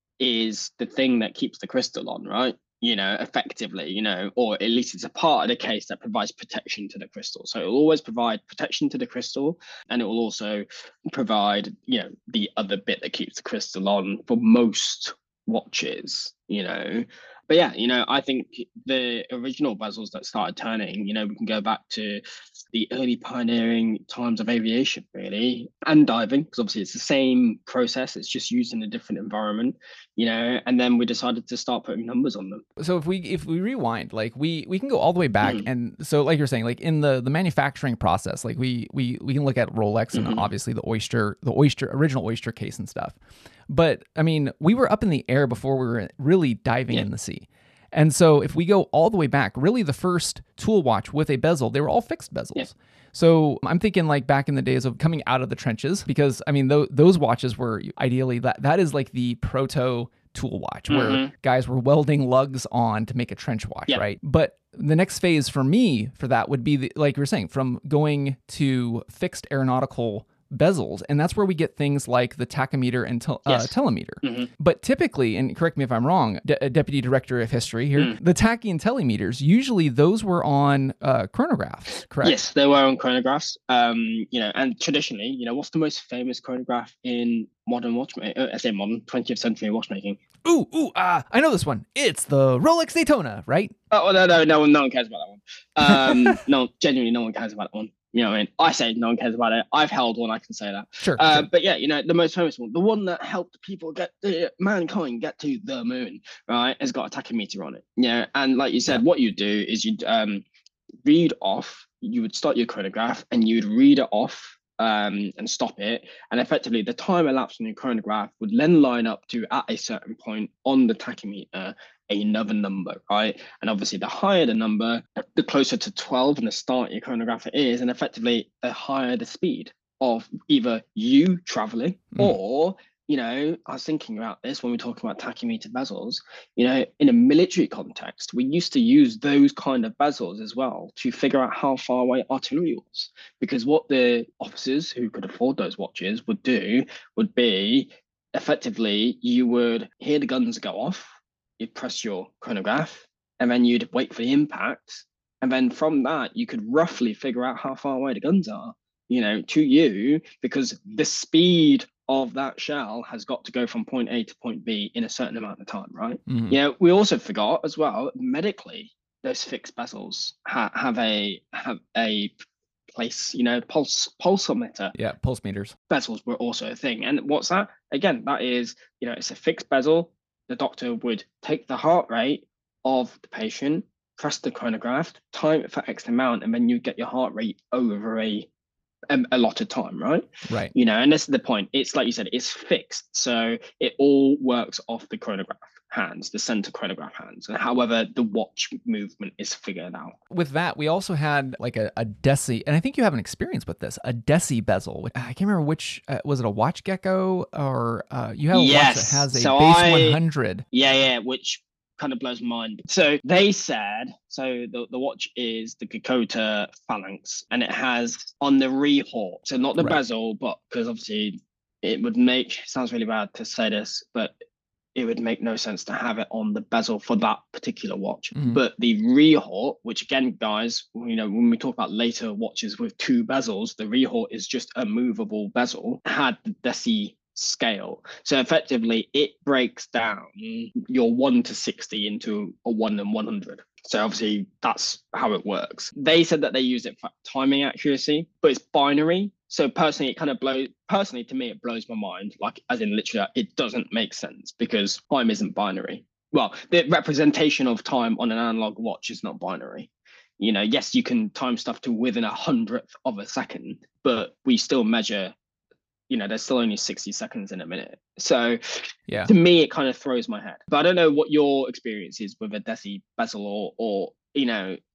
[SPEAKER 2] is the thing that keeps the crystal on, right? You know, effectively, you know, or at least it's a part of the case that provides protection to the crystal. So it will always provide protection to the crystal, and it will also provide, you know, the other bit that keeps the crystal on for most watches, you know. But yeah, you know, I think the original bezels that started turning, you know, we can go back to the early pioneering times of aviation, really, and diving, because obviously it's the same process, it's just used in a different environment, you know. And then we decided to start putting numbers on them.
[SPEAKER 3] So if we if we rewind, like we we can go all the way back,
[SPEAKER 2] Mhm.
[SPEAKER 3] and so like you're saying, like in the the manufacturing process, like we we we can look at Rolex and
[SPEAKER 2] Mhm.
[SPEAKER 3] obviously the Oyster, the Oyster original Oyster case and stuff. But I mean, we were up in the air before we were really diving
[SPEAKER 2] Yeah.
[SPEAKER 3] in the sea. And so if we go all the way back, really the first tool watch with a bezel, they were all fixed bezels.
[SPEAKER 2] Yeah.
[SPEAKER 3] So I'm thinking like back in the days of coming out of the trenches, because I mean, th- those watches were ideally that that is like the proto tool watch where
[SPEAKER 2] Mhm.
[SPEAKER 3] guys were welding lugs on to make a trench watch,
[SPEAKER 2] Yeah.
[SPEAKER 3] right? But the next phase for me for that would be the, like you were saying, from going to fixed aeronautical bezels, and that's where we get things like the tachometer and tel- uh,
[SPEAKER 2] Yes.
[SPEAKER 3] telemeter.
[SPEAKER 2] Mhm.
[SPEAKER 3] But typically, and correct me if I'm wrong, De- uh, Deputy Director of History here,
[SPEAKER 2] Mm.
[SPEAKER 3] the tachy and telemeters, usually those were on uh, chronographs, correct?
[SPEAKER 2] Yes, they were on chronographs. Um, you know, and traditionally, you know, what's the most famous chronograph in modern watchmaking? Uh, I say modern, twentieth century watchmaking.
[SPEAKER 3] Ooh, ooh, ah, I know this one. It's the Rolex Daytona, right?
[SPEAKER 2] Oh no, no, no one, no one cares about that one. Um, no, genuinely, no one cares about that one. You know what I mean? I say no one cares about it. I've held one, I can say that.
[SPEAKER 3] Sure.
[SPEAKER 2] Uh,
[SPEAKER 3] sure.
[SPEAKER 2] but yeah, you know, the most famous one, the one that helped people get the mankind get to the moon, right, has got a tachometer on it. Yeah, and like you said,
[SPEAKER 3] Yeah.
[SPEAKER 2] what you do is you'd um, read off. You would start your chronograph, and you'd read it off um, and stop it, and effectively the time elapsed on your chronograph would then line up to, at a certain point on the tachometer, another number, right? And obviously the higher the number, the closer to twelve and the start of your chronograph it is, and effectively the higher the speed of either you traveling
[SPEAKER 3] Mm.
[SPEAKER 2] or, you know, I was thinking about this when we're talking about tachometer bezels, you know, in a military context, we used to use those kind of bezels as well to figure out how far away artillery was. Because what the officers who could afford those watches would do would be, effectively, you would hear the guns go off, you'd press your chronograph, and then you'd wait for the impact. And then from that, you could roughly figure out how far away the guns are, you know, to you, because the speed of that shell has got to go from point A to point B in a certain amount of time, right?
[SPEAKER 3] Mhm.
[SPEAKER 2] You know, we also forgot as well, medically, those fixed bezels ha- have a have a place, you know, pulse pulsometer
[SPEAKER 3] Yeah, pulse meters.
[SPEAKER 2] bezels were also a thing. And what's that? Again, that is, you know, it's a fixed bezel. The doctor would take the heart rate of the patient, press the chronograph, time it for X amount, and then you get your heart rate over a a, a lot of time, right?
[SPEAKER 3] Right.
[SPEAKER 2] You know, and this is the point. It's like you said, it's fixed. So it all works off the chronograph hands, the center chronograph hands, and however the watch movement is figured out.
[SPEAKER 3] With that, we also had like a, a deci, and I think you have an experience with this, a deci bezel. I can't remember which, uh, was it a watch gecko or uh, you have a watch that
[SPEAKER 2] Yes.
[SPEAKER 3] has a
[SPEAKER 2] So
[SPEAKER 3] base
[SPEAKER 2] I-
[SPEAKER 3] one hundred.
[SPEAKER 2] Yeah, yeah, which kind of blows my mind. So they said, so the, the watch is the Gakota Phalanx, and it has on the rehort, so not the
[SPEAKER 3] Right.
[SPEAKER 2] bezel, but because obviously it would make, sounds really bad to say this, but it would make no sense to have it on the bezel for that particular watch.
[SPEAKER 3] Mhm.
[SPEAKER 2] But the rehort, which again, guys, you know, when we talk about later watches with two bezels, the rehort is just a movable bezel, had the deci scale. So effectively, it breaks down your one to sixty into a one and one hundred. So obviously, that's how it works. They said that they use it for timing accuracy, but it's binary. So personally, it kind of blows, personally to me, it blows my mind. Like, as in literally, it doesn't make sense because time isn't binary. Well, the representation of time on an analog watch is not binary. You know, yes, you can time stuff to within a hundredth of a second, but we still measure, you know, there's still only sixty seconds in a minute. So
[SPEAKER 3] Yeah.
[SPEAKER 2] to me, it kind of throws my head. But I don't know what your experience is with a deci bezel or, or, you know,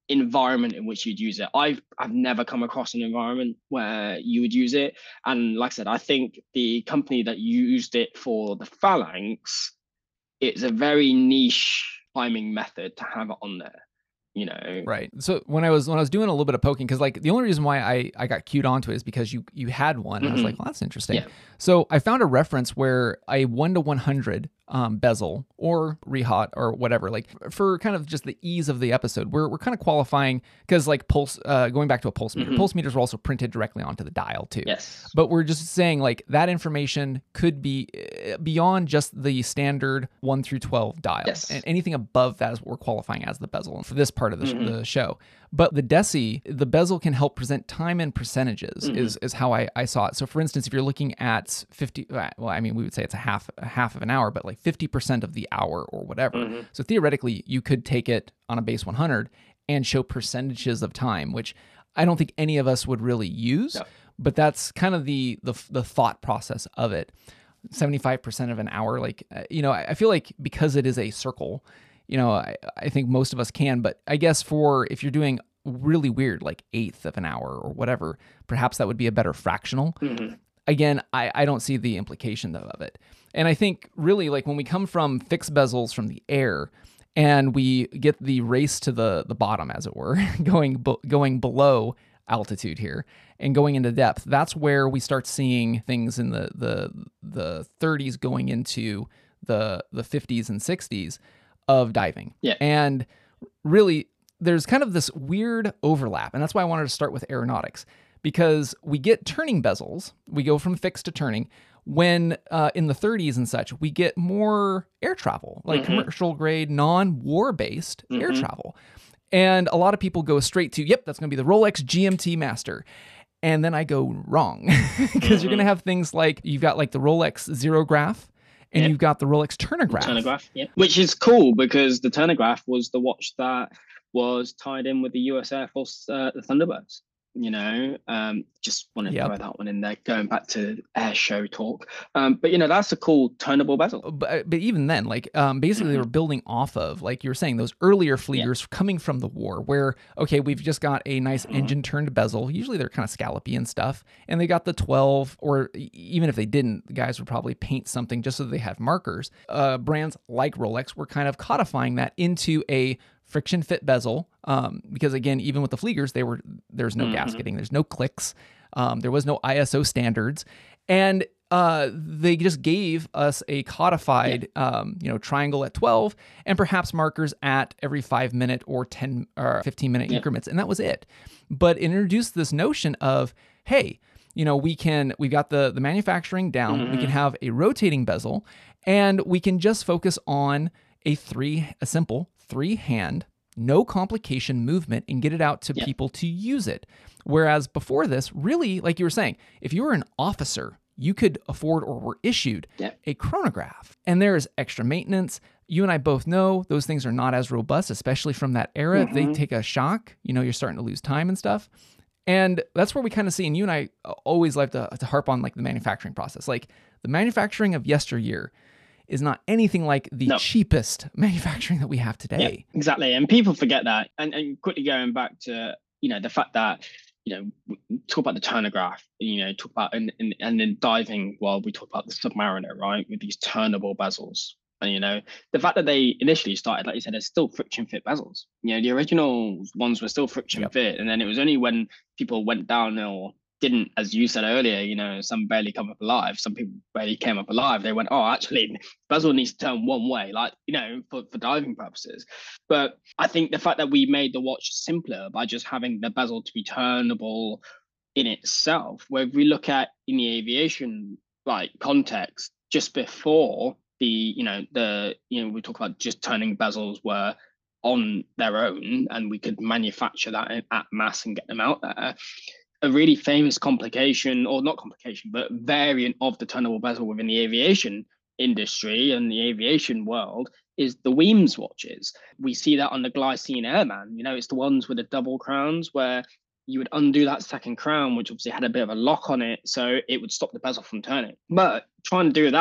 [SPEAKER 2] environment in which you'd use it. I've I've never come across an environment where you would use it. And like I said, I think the company that used it for the Phalanx, it's a very niche timing method to have it on there. You know,
[SPEAKER 3] right. So when I was when I was doing a little bit of poking, because like the only reason why I I got cued onto it is because you you had one. And mm-hmm. I was like, well, that's interesting. Yeah. So I found a reference where a one to one hundred um, bezel or rehaut or whatever, like for kind of just the ease of the episode, we're we're kind of qualifying because like pulse, uh, going back to a pulse meter, mm-hmm. pulse meters are also printed directly onto the dial too.
[SPEAKER 2] Yes.
[SPEAKER 3] But we're just saying like that information could be beyond just the standard one through twelve dial.
[SPEAKER 2] Yes.
[SPEAKER 3] And anything above that is what we're qualifying as the bezel for this part of the, mm-hmm. the show. But the Deci, the bezel can help present time in percentages, mm-hmm. is is how I, I saw it. So for instance, if you're looking at fifty, well, I mean, we would say it's a half a half of an hour, but like fifty percent of the hour or whatever. Mm-hmm. So theoretically, you could take it on a base one hundred and show percentages of time, which I don't think any of us would really use, no. but that's kind of the the the thought process of it. seventy-five percent of an hour, like, you know, I feel like because it is a circle, you know, I, I think most of us can, but I guess for if you're doing really weird, like eighth of an hour or whatever, perhaps that would be a better fractional. Mm-hmm. Again, I, I don't see the implication of it. And I think really like when we come from fixed bezels from the air and we get the race to the, the bottom, as it were, going, be, going below altitude here and going into depth, that's where we start seeing things in the, the, the thirties going into the, the fifties and sixties of diving.
[SPEAKER 2] Yeah.
[SPEAKER 3] And really, there's kind of this weird overlap. And that's why I wanted to start with aeronautics, because we get turning bezels. We go from fixed to turning. When uh, in the thirties and such, we get more air travel, like mm-hmm. commercial grade, non-war based mm-hmm. air travel. And a lot of people go straight to, yep, that's going to be the Rolex G M T Master. And then I go wrong, because mm-hmm. you're going to have things like, you've got like the Rolex Zerograph, and yep. you've got the Rolex Turnograph.
[SPEAKER 2] Turnograph, yeah. Which is cool because the Turnograph was the watch that was tied in with the U S Air Force, uh, the Thunderbirds. You know, um, just want to yep. throw that one in there, going back to air show talk. Um, but, you know, that's a cool turnable bezel.
[SPEAKER 3] But, but even then, like, um, basically mm-hmm. they were building off of, like you were saying, those earlier fleeters yeah. coming from the war where, okay, we've just got a nice mm-hmm. engine turned bezel. Usually they're kind of scallopy and stuff. And they got the twelve, or even if they didn't, the guys would probably paint something just so they have markers. Uh, brands like Rolex were kind of codifying that into a friction fit bezel, um, because again, even with the Fliegers, they were there's no mm-hmm. gasketing, there's no clicks, um, there was no I S O standards, and uh, they just gave us a codified, yeah. um, you know, triangle at twelve, and perhaps markers at every five minute or ten or fifteen minute yeah. increments, and that was it. But it introduced this notion of, hey, you know, we can we've got the the manufacturing down, mm-hmm. we can have a rotating bezel, and we can just focus on a three a simple three hand, no complication movement, and get it out to yeah. people to use it. Whereas before this, really, like you were saying, if you were an officer, you could afford or were issued yeah. a chronograph. And there is extra maintenance. You and I both know those things are not as robust, especially from that era. Mm-hmm. If they take a shock, you know, you're starting to lose time and stuff. And that's where we kind of see, and you and I always like to, to harp on like the manufacturing process. Like the manufacturing of yesteryear is not anything like the no. cheapest manufacturing that we have today.
[SPEAKER 2] Yeah, exactly. And people forget that. And, and quickly going back to, you know, the fact that, you know, talk about the Turnograph, you know, talk about, and, and, and then diving, well, we talk about the Submariner, right? With these turnable bezels. And, you know, the fact that they initially started, like you said, there's still friction fit bezels. You know, the original ones were still friction yep. fit. And then it was only when people went down or didn't, as you said earlier, you know, some barely come up alive. Some people barely came up alive. They went, oh, actually, bezel needs to turn one way, like, you know, for, for diving purposes. But I think the fact that we made the watch simpler by just having the bezel to be turnable in itself, where if we look at in the aviation like context, just before the, you know, the, you know, we talk about just turning bezels were on their own and we could manufacture that at mass and get them out there. A really famous complication, or not complication, but variant of the turnable bezel within the aviation industry and the aviation world is the Weems watches. We see that on the Glycine Airman. You know, it's the ones with the double crowns where you would undo that second crown, which obviously had a bit of a lock on it, so it would stop the bezel from turning. But trying to do that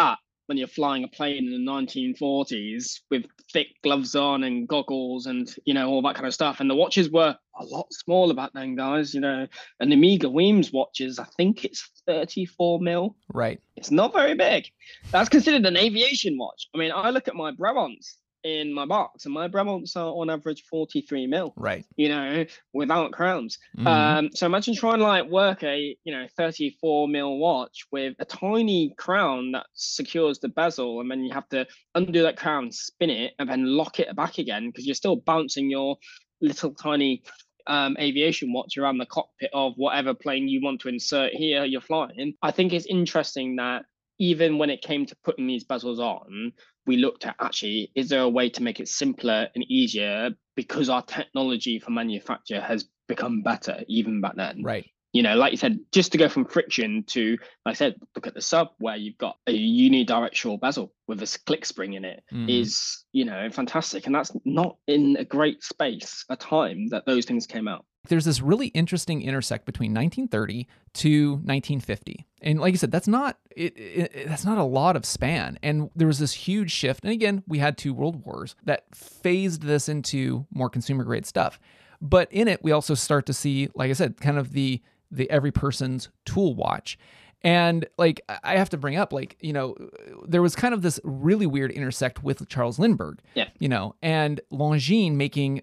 [SPEAKER 2] when you're flying a plane in the nineteen forties with thick gloves on and goggles and, you know, all that kind of stuff. And the watches were a lot smaller back then, guys. You know, an Omega Weems watches, I think it's thirty-four mil.
[SPEAKER 3] Right.
[SPEAKER 2] It's not very big. That's considered an aviation watch. I mean, I look at my Bremonts in my box, and my Bremonts are on average forty-three mil.
[SPEAKER 3] Right.
[SPEAKER 2] You know, without crowns.
[SPEAKER 3] Mhm.
[SPEAKER 2] Um, so imagine trying to like work a, you know, thirty-four mil watch with a tiny crown that secures the bezel, and then you have to undo that crown, spin it, and then lock it back again because you're still bouncing your little tiny um, aviation watch around the cockpit of whatever plane you want to insert here you're flying. I think it's interesting that even when it came to putting these bezels on, we looked at actually, is there a way to make it simpler and easier because our technology for manufacture has become better even back then.
[SPEAKER 3] Right.
[SPEAKER 2] You know, like you said, just to go from friction to, like I said, look at the sub where you've got a unidirectional bezel with a click spring in it
[SPEAKER 3] Mhm.
[SPEAKER 2] is, you know, fantastic. And that's not in a great space, a time that those things came out.
[SPEAKER 3] There's this really interesting intersect between nineteen thirty to nineteen fifty, and like you said, that's not it, it, that's not a lot of span. And there was this huge shift. And again, we had two world wars that phased this into more consumer grade stuff. But in it, we also start to see, like I said, kind of the the every person's tool watch. And like I have to bring up, like, you know, there was kind of this really weird intersect with Charles Lindbergh.
[SPEAKER 2] Yeah.
[SPEAKER 3] You know, and Longines making,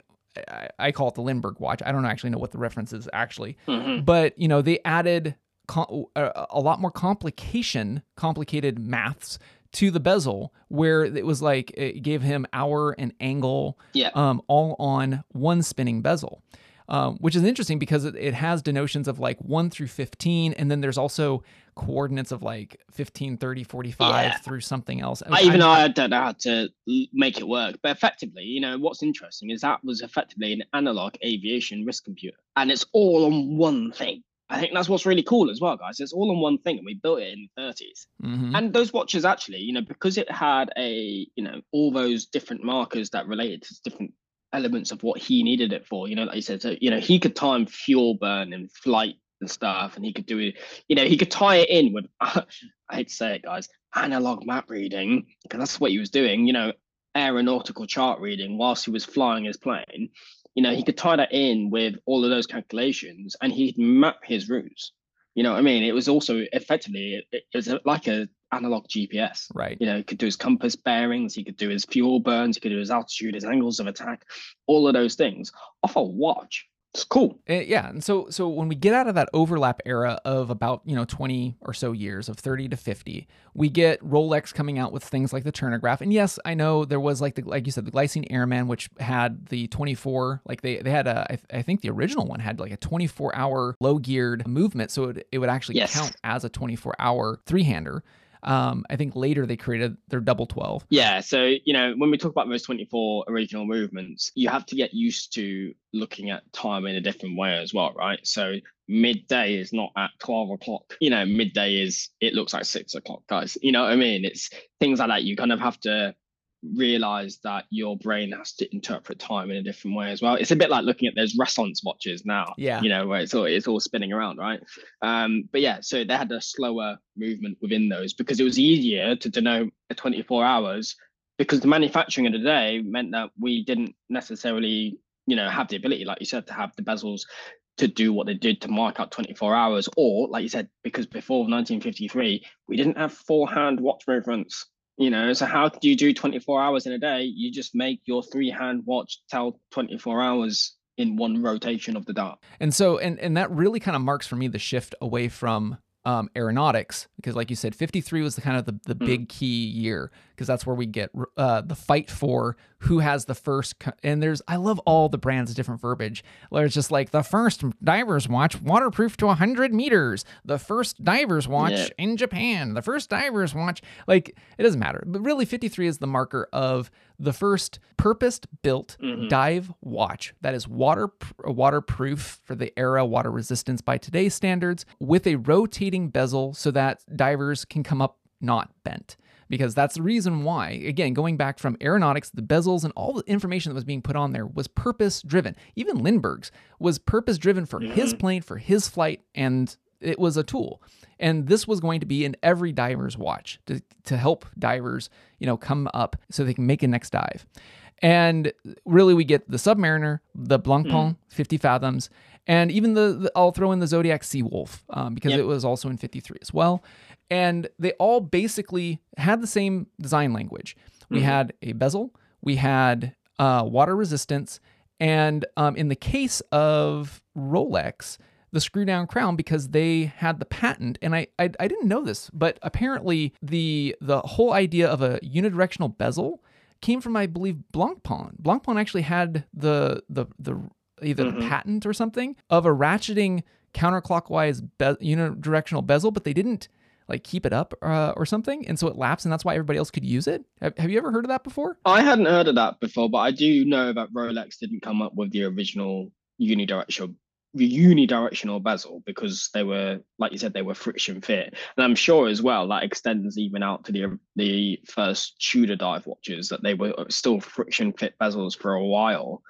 [SPEAKER 3] I call it the Lindbergh watch. I don't actually know what the reference is actually,
[SPEAKER 2] Mhm.
[SPEAKER 3] but you know, they added com- a, a lot more complication, complicated maths to the bezel, where it was like it gave him hour and angle,
[SPEAKER 2] Yeah.
[SPEAKER 3] um, all on one spinning bezel. Um, which is interesting because it, it has denotions of like one through fifteen, and then there's also coordinates of like fifteen, thirty, forty-five
[SPEAKER 2] Yeah.
[SPEAKER 3] through something else.
[SPEAKER 2] I, even though I don't know how to l- make it work, but effectively, you know, what's interesting is that was effectively an analog aviation risk computer, and it's all on one thing. I think that's what's really cool as well, guys. It's all on one thing, and we built it in the thirties.
[SPEAKER 3] Mhm.
[SPEAKER 2] And those watches actually, you know, because it had a, you know, all those different markers that related to different elements of what he needed it for, you know, like you said, so, you know, he could time fuel burn and flight and stuff, and he could do it, you know, he could tie it in with, I hate to say it, guys, analog map reading, because that's what he was doing, you know, aeronautical chart reading whilst he was flying his plane. You know, he could tie that in with all of those calculations, and he'd map his routes. You know what I mean? It was also effectively, it, it was a, like a analog G P S.
[SPEAKER 3] Right.
[SPEAKER 2] You know, he could do his compass bearings, he could do his fuel burns, he could do his altitude, his angles of attack, all of those things off a watch. It's cool.
[SPEAKER 3] Uh, yeah, and so so when we get out of that overlap era of about, you know, twenty or so years, of thirty to fifty, we get Rolex coming out with things like the Chronograph. And yes, I know there was like the, like you said, the Glycine Airman, which had the twenty-four, like they they had a, I, I think the original one had like a twenty-four hour low geared movement, so it, it would actually
[SPEAKER 2] Yes.
[SPEAKER 3] count as a twenty-four hour three hander. Um, I think later they created their double twelve.
[SPEAKER 2] Yeah, so you know, when we talk about those twenty-four original movements, you have to get used to looking at time in a different way as well, right? So midday is not at twelve o'clock. You know, midday is, it looks like six o'clock, guys. You know what I mean? It's things like that. You kind of have to realize that your brain has to interpret time in a different way as well. It's a bit like looking at those Renaissance watches now,
[SPEAKER 3] Yeah.
[SPEAKER 2] you know, where it's all it's all spinning around, right? Um, but yeah, so they had a slower movement within those because it was easier to denote a twenty-four hours, because the manufacturing of the day meant that we didn't necessarily, you know, have the ability, like you said, to have the bezels to do what they did to mark out twenty-four hours, or like you said, because before nineteen fifty-three, we didn't have four-hand watch movements. You know, so how do you do twenty-four hours in a day? You just make your three-hand watch tell twenty-four hours in one rotation of the dial.
[SPEAKER 3] And so, and and that really kind of marks for me the shift away from um, aeronautics, because like you said, fifty-three was the kind of the, the
[SPEAKER 2] Mm.
[SPEAKER 3] big key year, because that's where we get uh, the fight for who has the first. Co- and there's, I love all the brands, different verbiage. Where it's just like the first diver's watch waterproof to one hundred meters, the first diver's watch
[SPEAKER 2] Yeah.
[SPEAKER 3] in Japan, the first diver's watch. Like, it doesn't matter, but really, fifty-three is the marker of the first purpose-built
[SPEAKER 2] Mhm.
[SPEAKER 3] dive watch that is water waterproof for the era, water resistance by today's standards, with a rotating bezel so that divers can come up not bent. Because that's the reason why, again, going back from aeronautics, the bezels and all the information that was being put on there was purpose driven. Even Lindbergh's was purpose driven for his
[SPEAKER 2] Mhm.
[SPEAKER 3] plane, for his flight, and it was a tool. And this was going to be in every diver's watch to, to help divers, you know, come up so they can make a next dive. And really, we get the Submariner, the Blancpain, mm. fifty fathoms, and even the, the I'll throw in the Zodiac Seawolf um, because yep. it was also in fifty-three as well. And they all basically had the same design language. We mm-hmm. had a bezel, we had uh, water resistance, and um, in the case of Rolex, the screw down crown, because they had the patent, and I, I I didn't know this, but apparently the the whole idea of a unidirectional bezel came from, I believe, Blancpain. Blancpain actually had the the the either mm-hmm. the patent or something of a ratcheting counterclockwise be- unidirectional bezel, but they didn't like keep it up uh, or something, and so it lapsed, and that's why everybody else could use it. Have, have you ever heard of that before?
[SPEAKER 2] I hadn't heard of that before, but I do know that Rolex didn't come up with the original unidirectional unidirectional bezel because they were, like you said, they were friction fit, and I'm sure as well that extends even out to the the first Tudor dive watches, that they were still friction fit bezels for a while.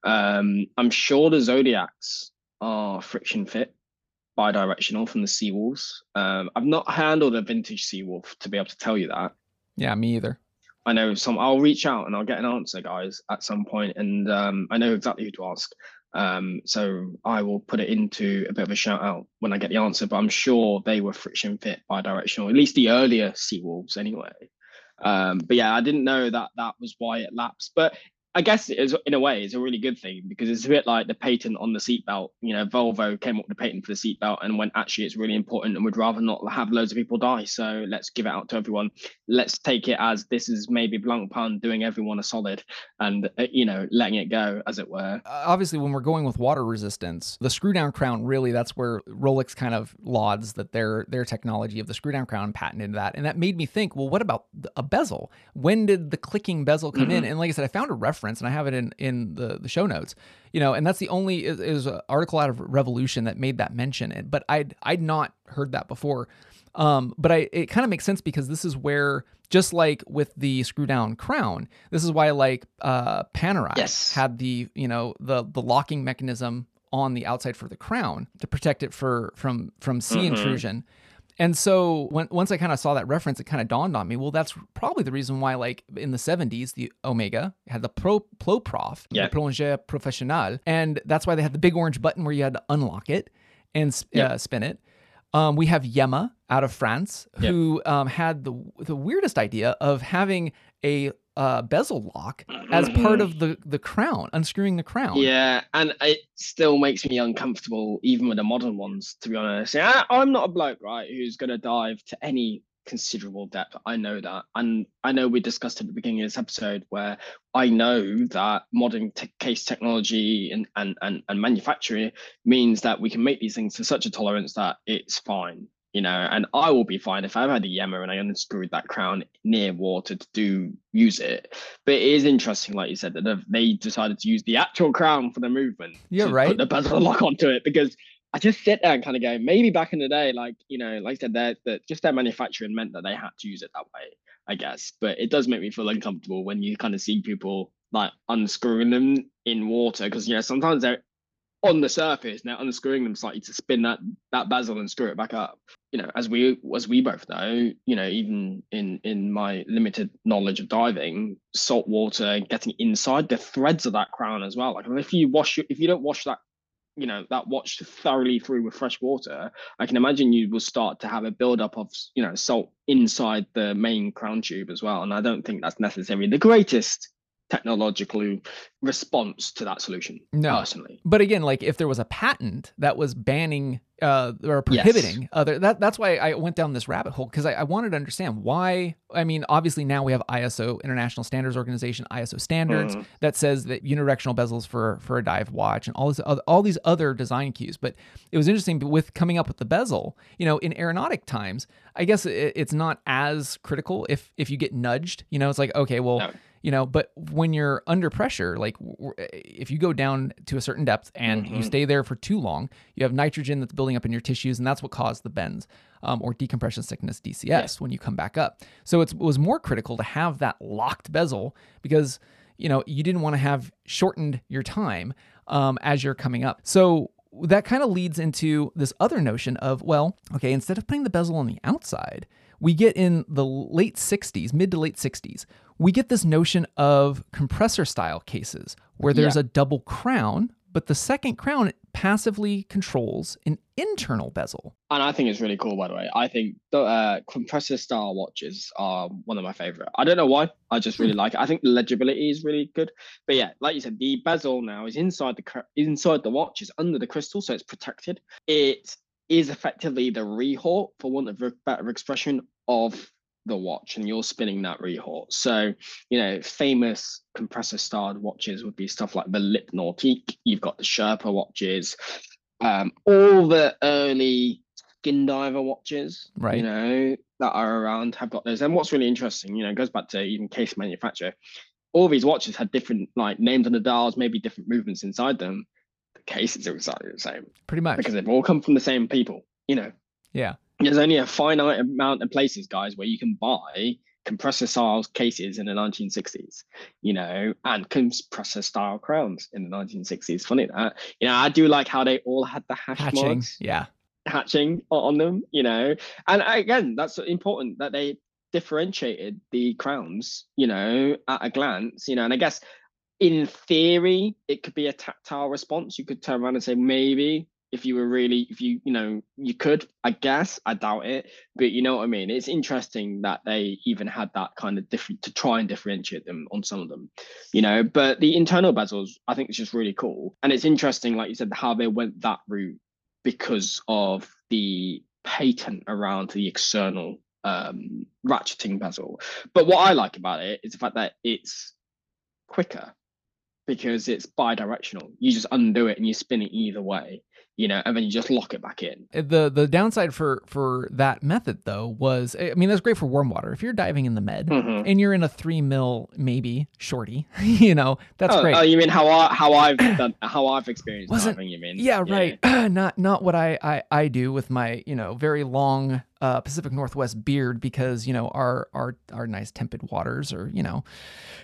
[SPEAKER 2] Um, I'm sure the Zodiacs are friction fit bi-directional from the Seawolves. Um, I've not handled a vintage Seawolf to be able to tell you that.
[SPEAKER 3] Yeah, me either.
[SPEAKER 2] I know some. I'll reach out and I'll get an answer, guys, at some point, and um, I know exactly who to ask. Um, so I will put it into a bit of a shout out when I get the answer, but I'm sure they were friction fit bi-directional, at least the earlier Seawolves anyway. Um, but yeah, I didn't know that that was why it lapsed, but I guess it is, in a way, it's a really good thing because it's a bit like the patent on the seatbelt. You know, Volvo came up with the patent for the seatbelt and went, actually, it's really important and would rather not have loads of people die. So let's give it out to everyone. Let's take it as this is maybe Blancpain doing everyone a solid and, uh, you know, letting it go, as it were.
[SPEAKER 3] Uh, obviously, when we're going with water resistance, the screw down crown, really, that's where Rolex kind of lauds that their their technology of the screw down crown patented that. And that made me think, well, what about a bezel? When did the clicking bezel come mm-hmm. in? And like I said, I found a reference and I have it in, in the, the show notes, you know, and that's the only is, is an article out of Revolution that made that mention. But I'd, I'd not heard that before. Um, but I, it kind of makes sense because this is where, just like with the screw down crown, this is why like, uh, Panerai
[SPEAKER 2] yes.
[SPEAKER 3] had the, you know, the, the locking mechanism on the outside for the crown to protect it for, from, from sea mm-hmm. intrusion. And so when, once I kind of saw that reference, it kind of dawned on me, well, that's probably the reason why, like, in the seventies, the Omega had the Pro Plo Prof,
[SPEAKER 2] yeah.
[SPEAKER 3] the Plongeur Professionnel, and that's why they had the big orange button where you had to unlock it and uh, yeah. spin it. Um, we have Yema out of France, who yeah. um, had the the weirdest idea of having a uh, bezel lock as part of the, the crown, unscrewing the crown.
[SPEAKER 2] Yeah, and it still makes me uncomfortable, even with the modern ones, to be honest. Yeah, I'm not a bloke, right, who's going to dive to any considerable depth. I know that. And I know we discussed at the beginning of this episode where I know that modern te- case technology and, and, and, and manufacturing means that we can make these things to such a tolerance that it's fine. You know, and I will be fine if I've had a Yema and I unscrewed that crown near water to do use it. But it is interesting, like you said, that they decided to use the actual crown for the movement.
[SPEAKER 3] Yeah,
[SPEAKER 2] to
[SPEAKER 3] right.
[SPEAKER 2] Put the bezel lock onto it, because I just sit there and kind of go, maybe back in the day, like, you know, like I said, that that just their manufacturing meant that they had to use it that way, I guess. But it does make me feel uncomfortable when you kind of see people like unscrewing them in water, because, you know, sometimes they're on the surface, now unscrewing them slightly to spin that that bezel and screw it back up. You know, as we as we both know, you know, even in in my limited knowledge of diving, salt water getting inside the threads of that crown as well. Like if you wash if you don't wash that, you know, that watch thoroughly through with fresh water, I can imagine you will start to have a buildup of, you know, salt inside the main crown tube as well. And I don't think that's necessarily the greatest technological response to that solution,
[SPEAKER 3] no.
[SPEAKER 2] personally.
[SPEAKER 3] But again, like if there was a patent that was banning uh, or prohibiting yes. other, that that's why I went down this rabbit hole, because I, I wanted to understand why. I mean, obviously now we have I S O, International Standards Organization, I S O standards mm. that says that unidirectional bezels for for a dive watch and all this other, all these other design cues. But it was interesting with coming up with the bezel. You know, in aeronautic times, I guess it, it's not as critical if if you get nudged. You know, it's like, okay, well. No. You know, but when you're under pressure, like if you go down to a certain depth and mm-hmm. you stay there for too long, you have nitrogen that's building up in your tissues, and that's what caused the bends um, or decompression sickness, D C S, yeah. when you come back up. So it's, it was more critical to have that locked bezel because, you know, you didn't want to have shortened your time um, as you're coming up. So that kind of leads into this other notion of, well, okay, instead of putting the bezel on the outside, we get in the late sixties, mid to late sixties, we get this notion of compressor style cases where there's
[SPEAKER 2] Yeah.
[SPEAKER 3] a double crown, but the second crown passively controls an internal bezel.
[SPEAKER 2] And I think it's really cool, by the way. I think the uh, compressor style watches are one of my favorite. I don't know why. I just really like it. I think the legibility is really good. But yeah, like you said, the bezel now is inside the cr- inside the watch, is under the crystal, so it's protected. It is effectively the rehaut, for want of a better expression, of the watch, and you're spinning that rehaut. So, you know, famous compressor styled watches would be stuff like the Lip Nautique. You've got the Sherpa watches, um, all the early skin diver watches,
[SPEAKER 3] Right.
[SPEAKER 2] you know, that are around have got those. And what's really interesting, you know, goes back to even case manufacturer. All these watches had different like names on the dials, maybe different movements inside them. The cases are exactly the same
[SPEAKER 3] Pretty much.
[SPEAKER 2] because they've all come from the same people, you know.
[SPEAKER 3] Yeah.
[SPEAKER 2] There's only a finite amount of places, guys, where you can buy compressor style cases in the nineteen sixties, you know, and compressor style crowns in the nineteen sixties. Funny that, you know, I do like how they all had the hash
[SPEAKER 3] Hatching.
[SPEAKER 2] marks,
[SPEAKER 3] Yeah.
[SPEAKER 2] hatching o- on them, you know, and again, that's important that they differentiated the crowns, you know, at a glance, you know, and I guess in theory, it could be a tactile response. You could turn around and say, maybe if you were really, if you, you know, you could, I guess, I doubt it, but you know what I mean? It's interesting that they even had that kind of different to try and differentiate them on some of them, you know, but the internal bezels, I think it's just really cool. And it's interesting, like you said, how they went that route because of the patent around the external um, ratcheting bezel. But what I like about it is the fact that it's quicker because it's bi-directional. You just undo it and you spin it either way, you know, and then you just lock it back in.
[SPEAKER 3] The the downside for for that method though was, I mean, that's great for warm water. If you're diving in the med
[SPEAKER 2] Mhm.
[SPEAKER 3] and you're in a three mil maybe shorty, you know, that's
[SPEAKER 2] oh,
[SPEAKER 3] great.
[SPEAKER 2] Oh, you mean how I how I've done how I've experienced
[SPEAKER 3] Wasn't-
[SPEAKER 2] diving? You mean?
[SPEAKER 3] Yeah, right. not not what I, I I do with my, you know, very long uh, Pacific Northwest beard, because, you know, our our our nice tempered waters are, you know,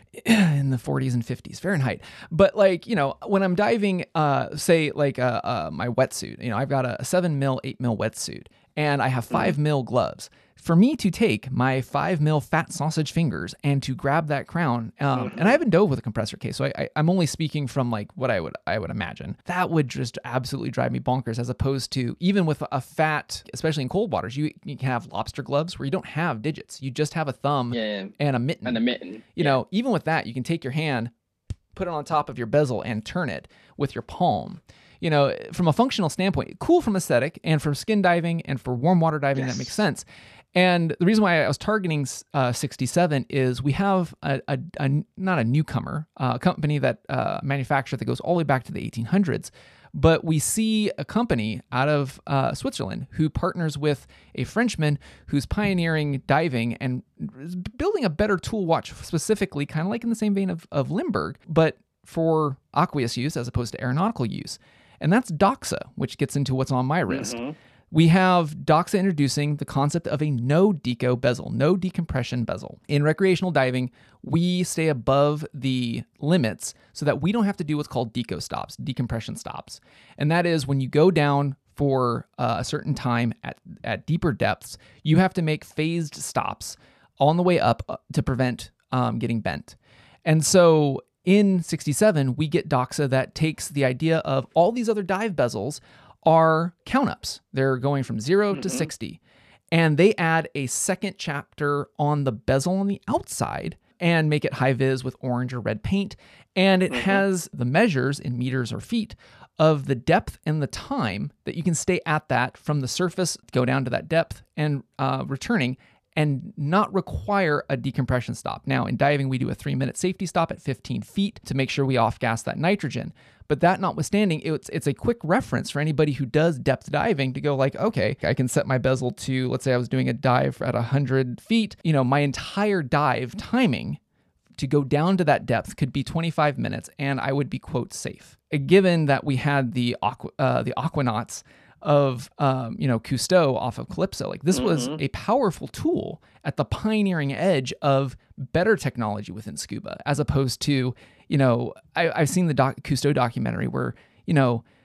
[SPEAKER 3] in the forties and fifties Fahrenheit. But like, you know, when I'm diving, uh, say like uh, uh, my wetsuit, you know, I've got a seven mil, eight mil wetsuit, and I have five mil gloves. For me to take my five mil fat sausage fingers and to grab that crown, um, and I haven't dove with a compressor case, so I, I, I'm only speaking from like what I would I would imagine. That would just absolutely drive me bonkers, as opposed to even with a fat, especially in cold waters, you, you can have lobster gloves where you don't have digits. You just have a thumb
[SPEAKER 2] Yeah,
[SPEAKER 3] and a mitten.
[SPEAKER 2] and a mitten.
[SPEAKER 3] You
[SPEAKER 2] yeah.
[SPEAKER 3] know, even with that, you can take your hand, put it on top of your bezel, and turn it with your palm. You know, from a functional standpoint, cool from aesthetic, and from skin diving and for warm water diving,
[SPEAKER 2] Yes.
[SPEAKER 3] that makes sense. And the reason why I was targeting uh, sixty-seven is we have a, a, a not a newcomer, uh, a company that uh, manufacturer that goes all the way back to the eighteen hundreds. But we see a company out of uh, Switzerland who partners with a Frenchman who's pioneering diving and is building a better tool watch, specifically kind of like in the same vein of, of Limburg, but for aqueous use as opposed to aeronautical use. And that's Doxa, which gets into what's on my wrist.
[SPEAKER 2] Mhm.
[SPEAKER 3] We have Doxa introducing the concept of a no deco bezel, no decompression bezel. In recreational diving, we stay above the limits so that we don't have to do what's called deco stops, decompression stops. And that is when you go down for uh, a certain time at, at deeper depths, you have to make phased stops on the way up uh, to prevent um, getting bent. And so in sixty-seven, we get Doxa that takes the idea of all these other dive bezels are count-ups. They're going from zero to sixty. And they add a second chapter on the bezel on the outside and make it high-vis with orange or red paint. And it has the measures in meters or feet of the depth and the time that you can stay at that from the surface, go down to that depth, and uh, returning, and not require a decompression stop. Now, in diving, we do a three-minute safety stop at fifteen feet to make sure we off-gas that nitrogen. But that notwithstanding, it's it's a quick reference for anybody who does depth diving to go like, okay, I can set my bezel to, let's say I was doing a dive at one hundred feet. You know, my entire dive timing to go down to that depth could be twenty-five minutes, and I would be, quote, safe. Given that we had the aqua, uh, the Aquanauts of, um, you know, Cousteau off of Calypso, like this was a powerful tool at the pioneering edge of better technology within scuba, as opposed to, you know, I, I've seen the doc, Cousteau documentary where, you know,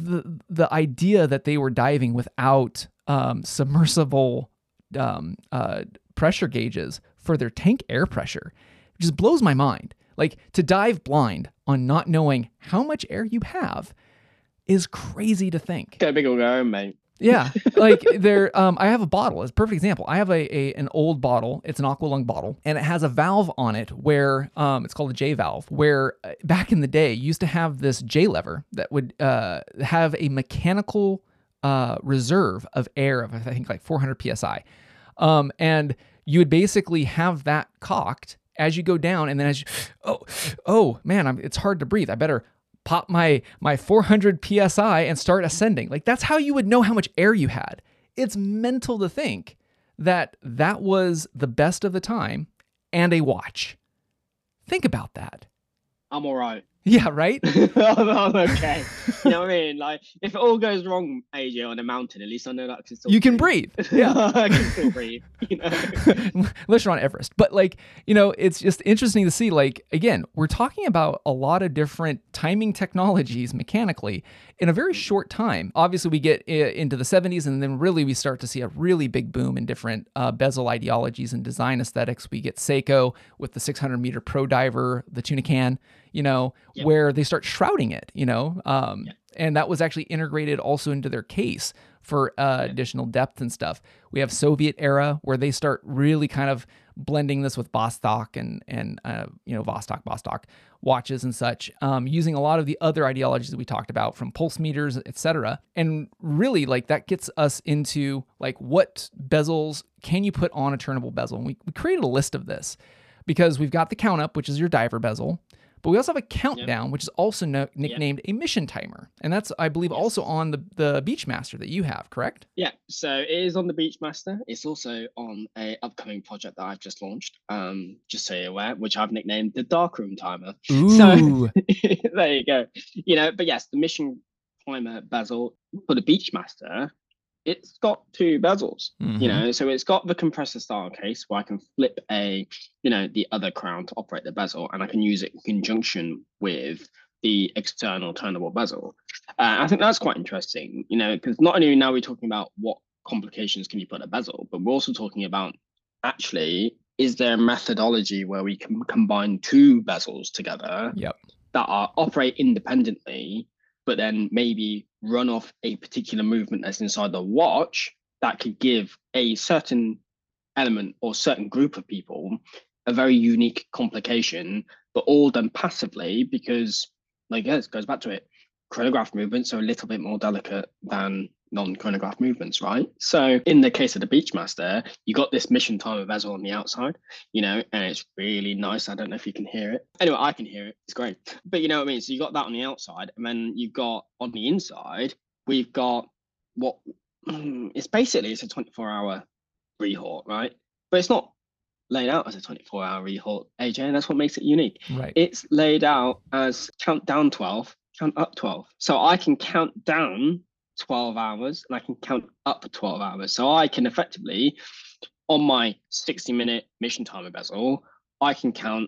[SPEAKER 3] the the idea that they were diving without um, submersible um, uh, pressure gauges for their tank air pressure just blows my mind. Like, to dive blind on not knowing how much air you have is crazy to think.
[SPEAKER 2] Go big or go home, mate.
[SPEAKER 3] Yeah, like there. Um, I have a bottle. It's a perfect example. I have a, a an old bottle. It's an Aqualung bottle, and it has a valve on it where um, it's called a J valve. Where uh, back in the day, you used to have this J lever that would uh, have a mechanical uh, reserve of air of I think like four hundred P S I, um, and you would basically have that cocked as you go down, and then as you, oh, oh man, I'm, it's hard to breathe. I better pop my my four hundred P S I and start ascending. Like, that's how you would know how much air you had. It's mental to think that that was the best of the time and a watch. Think about that.
[SPEAKER 2] I'm all right.
[SPEAKER 3] Yeah, right?
[SPEAKER 2] I'm okay. You know what I mean? Like, if it all goes wrong, A J, on a mountain, at least I know that I can still
[SPEAKER 3] You can breathe. Yeah.
[SPEAKER 2] I can still breathe, you know?
[SPEAKER 3] Unless you're on Everest. But, like, you know, it's just interesting to see, like, again, we're talking about a lot of different timing technologies mechanically in a very short time. Obviously, we get into the seventies, and then really we start to see a really big boom in different uh, bezel ideologies and design aesthetics. We get Seiko with the six hundred meter Pro Diver, the tuna can, you know, yep. where they start shrouding it, you know, um, yep. and that was actually integrated also into their case for uh, yep. additional depth and stuff. We have Soviet era where they start really kind of blending this with Vostok and, and uh, you know, Vostok, Vostok watches and such, um, using a lot of the other ideologies that we talked about from pulse meters, et cetera. And really, like, that gets us into, like, what bezels can you put on a turnable bezel? And we, we created a list of this because we've got the count up, which is your diver bezel. But we also have a countdown, yep. which is also no, nicknamed yep. a mission timer. And that's, I believe, yes. also on the, the Beachmaster that you have, correct?
[SPEAKER 2] Yeah, so it is on the Beachmaster. It's also on a upcoming project that I've just launched, um, just so you're aware, which I've nicknamed the Darkroom Timer.
[SPEAKER 3] Ooh.
[SPEAKER 2] So there you go. You know, but yes, the mission timer bezel for the Beachmaster, it's got two bezels, mm-hmm. you know, so it's got the compressor style case where I can flip a, you know, the other crown to operate the bezel, and I can use it in conjunction with the external turnable bezel. Uh, I think that's quite interesting, you know, because not only now we're talking about what complications can you put in a bezel, but we're also talking about actually, is there a methodology where we can combine two bezels together
[SPEAKER 3] yep.
[SPEAKER 2] that are operate independently, but then maybe run off a particular movement that's inside the watch that could give a certain element or certain group of people a very unique complication, but all done passively because, like, yeah, it goes back to it, chronograph movements are a little bit more delicate than non-chronograph movements, right? So in the case of the Beachmaster, you got this mission timer bezel on the outside, you know, and it's really nice. I don't know if you can hear it. Anyway, I can hear it. It's great. But you know what I mean? So you got that on the outside, and then you've got on the inside, we've got what it's basically, it's a twenty-four hour rehort, right? But it's not laid out as a twenty-four hour rehort, A J, and that's what makes it unique.
[SPEAKER 3] Right.
[SPEAKER 2] It's laid out as count down twelve, count up twelve. So I can count down twelve hours and I can count up twelve hours. So I can effectively, on my sixty minute mission timer bezel, I can count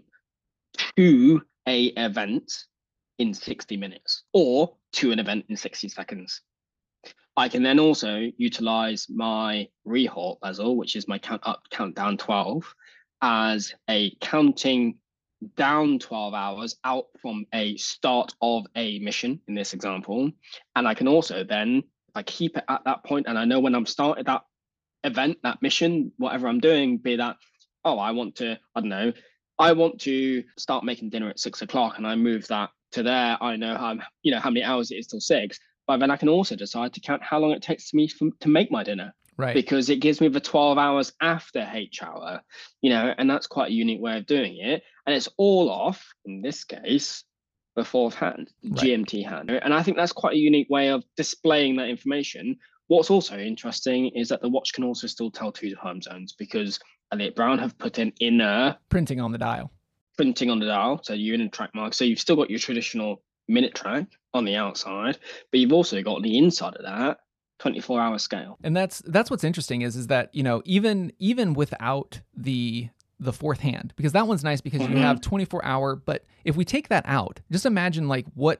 [SPEAKER 2] to a event in sixty minutes or to an event in sixty seconds. I can then also utilize my rehort bezel, which is my count up, count down twelve, as a counting down twelve hours out from a start of a mission in this example. And I can also then, if I keep it at that point and I know when I'm started that event, that mission, whatever I'm doing, be that, oh, I want to, I don't know, I want to start making dinner at six o'clock and I move that to there. I know how, you know, how many hours it is till six, but then I can also decide to count how long it takes me from, to make my dinner.
[SPEAKER 3] Right.
[SPEAKER 2] Because it gives me the twelve hours after H hour, you know, and that's quite a unique way of doing it. And it's all off, in this case, the fourth hand, the right. G M T hand. And I think that's quite a unique way of displaying that information. What's also interesting is that the watch can also still tell two time zones because Elliott Brown have put in inner
[SPEAKER 3] printing on the dial.
[SPEAKER 2] Printing on the dial, so you're in a track mark. So you've still got your traditional minute track on the outside, but you've also got on the inside of that twenty-four hour scale.
[SPEAKER 3] And that's that's what's interesting is is that, you know, even even without the the fourth hand, because that one's nice because mm-hmm. you have twenty-four hour, but if we take that out, just imagine like what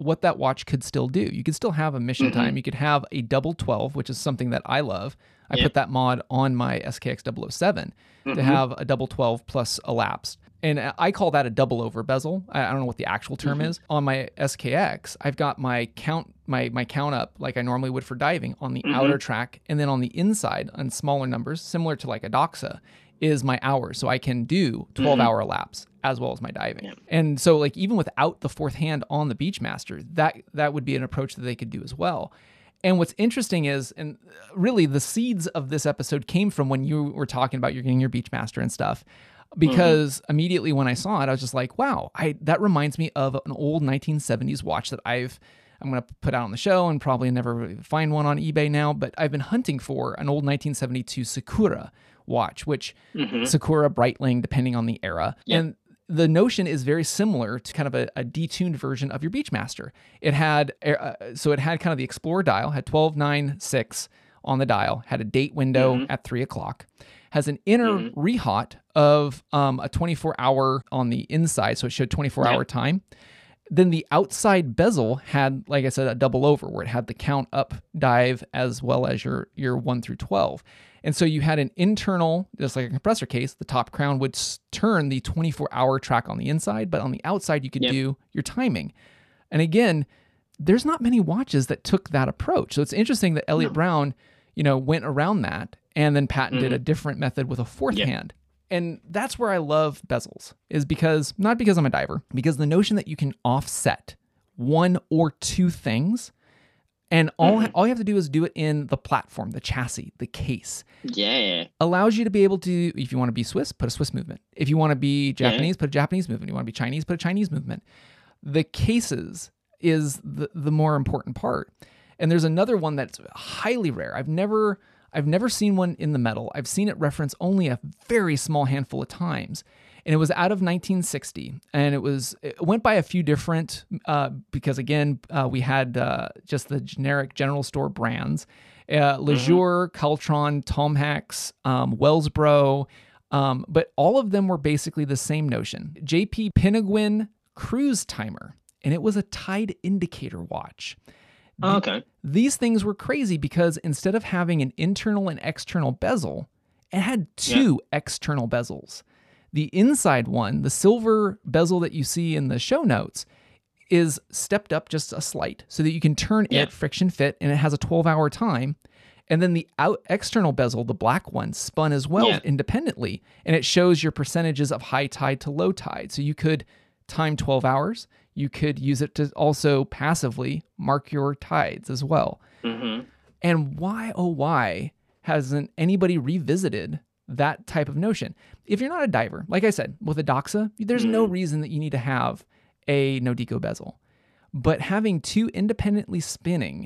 [SPEAKER 3] what that watch could still do. You could still have a mission
[SPEAKER 2] Mm-hmm.
[SPEAKER 3] time. You could have a double twelve, which is something that I love. I
[SPEAKER 2] Yeah.
[SPEAKER 3] put that mod on my S K X double oh seven
[SPEAKER 2] Mm-hmm.
[SPEAKER 3] to have a double twelve plus elapsed. And I call that a double over bezel. I I don't know what the actual term
[SPEAKER 2] Mm-hmm.
[SPEAKER 3] is. On my S K X, I've got my count my my count up like I normally would for diving on the
[SPEAKER 2] Mm-hmm.
[SPEAKER 3] outer track, and then on the inside on smaller numbers, similar to like a Doxa, is my hours. So I can do twelve hour laps as well as my diving.
[SPEAKER 2] Yeah.
[SPEAKER 3] And so like even without the fourth hand on the Beachmaster, that that would be an approach that they could do as well. And what's interesting is, and really the seeds of this episode came from when you were talking about you're getting your Beachmaster and stuff. Because mm-hmm. immediately when I saw it, I was just like, wow, I that reminds me of an old nineteen seventies watch that I've I'm going to put out on the show and probably never find one on eBay now, but I've been hunting for an old nineteen seventy-two Sakura watch, which mm-hmm. Sakura, Breitling, depending on the era. Yep. And the notion is very similar to kind of a, a detuned version of your Beachmaster. It had, uh, so it had kind of the Explorer dial, had twelve nine six on the dial, had a date window mm-hmm. at three o'clock, has an inner mm-hmm. rehot of um, a twenty-four hour on the inside, so it showed twenty-four hour yep. time. Then the outside bezel had, like I said, a double over where it had the count up dive as well as your, your one through twelve. And so you had an internal, just like a compressor case, the top crown would turn the twenty-four hour track on the inside, but on the outside you could yep. do your timing. And again, there's not many watches that took that approach. So it's interesting that Elliot no. Brown, you know, went around that and then patented mm-hmm. a different method with a fourth yep. hand. And that's where I love bezels, is because, not because I'm a diver, because the notion that you can offset one or two things, and all, mm-hmm. all you have to do is do it in the platform, the chassis, the case.
[SPEAKER 2] Yeah.
[SPEAKER 3] Allows you to be able to, if you want to be Swiss, put a Swiss movement. If you want to be Japanese, yeah. put a Japanese movement. You want to be Chinese, put a Chinese movement. The cases is the, the more important part. And there's another one that's highly rare. I've never... I've never seen one in the metal. I've seen it referenced only a very small handful of times. And it was out of nineteen sixty. And it was it went by a few different, uh, because again, uh, we had uh, just the generic general store brands. Uh, Lejour, mm-hmm. Caltron, Tomhax, um, Wellsbro. Um, but all of them were basically the same notion. J P Penguin Cruise Timer. And it was a tide indicator watch.
[SPEAKER 2] Oh, okay.
[SPEAKER 3] These things were crazy because instead of having an internal and external bezel, it had two yeah. external bezels. The inside one, the silver bezel that you see in the show notes, is stepped up just a slight so that you can turn yeah. it friction fit, and it has a twelve hour time. And then the out external bezel, the black one, spun as well yeah. independently, and it shows your percentages of high tide to low tide. So you could time twelve hours. You could use it to also passively mark your tides as well. Mm-hmm. And why, oh, why hasn't anybody revisited that type of notion? If you're not a diver, like I said, with a Doxa, there's mm-hmm. no reason that you need to have a no-deco bezel. But having two independently spinning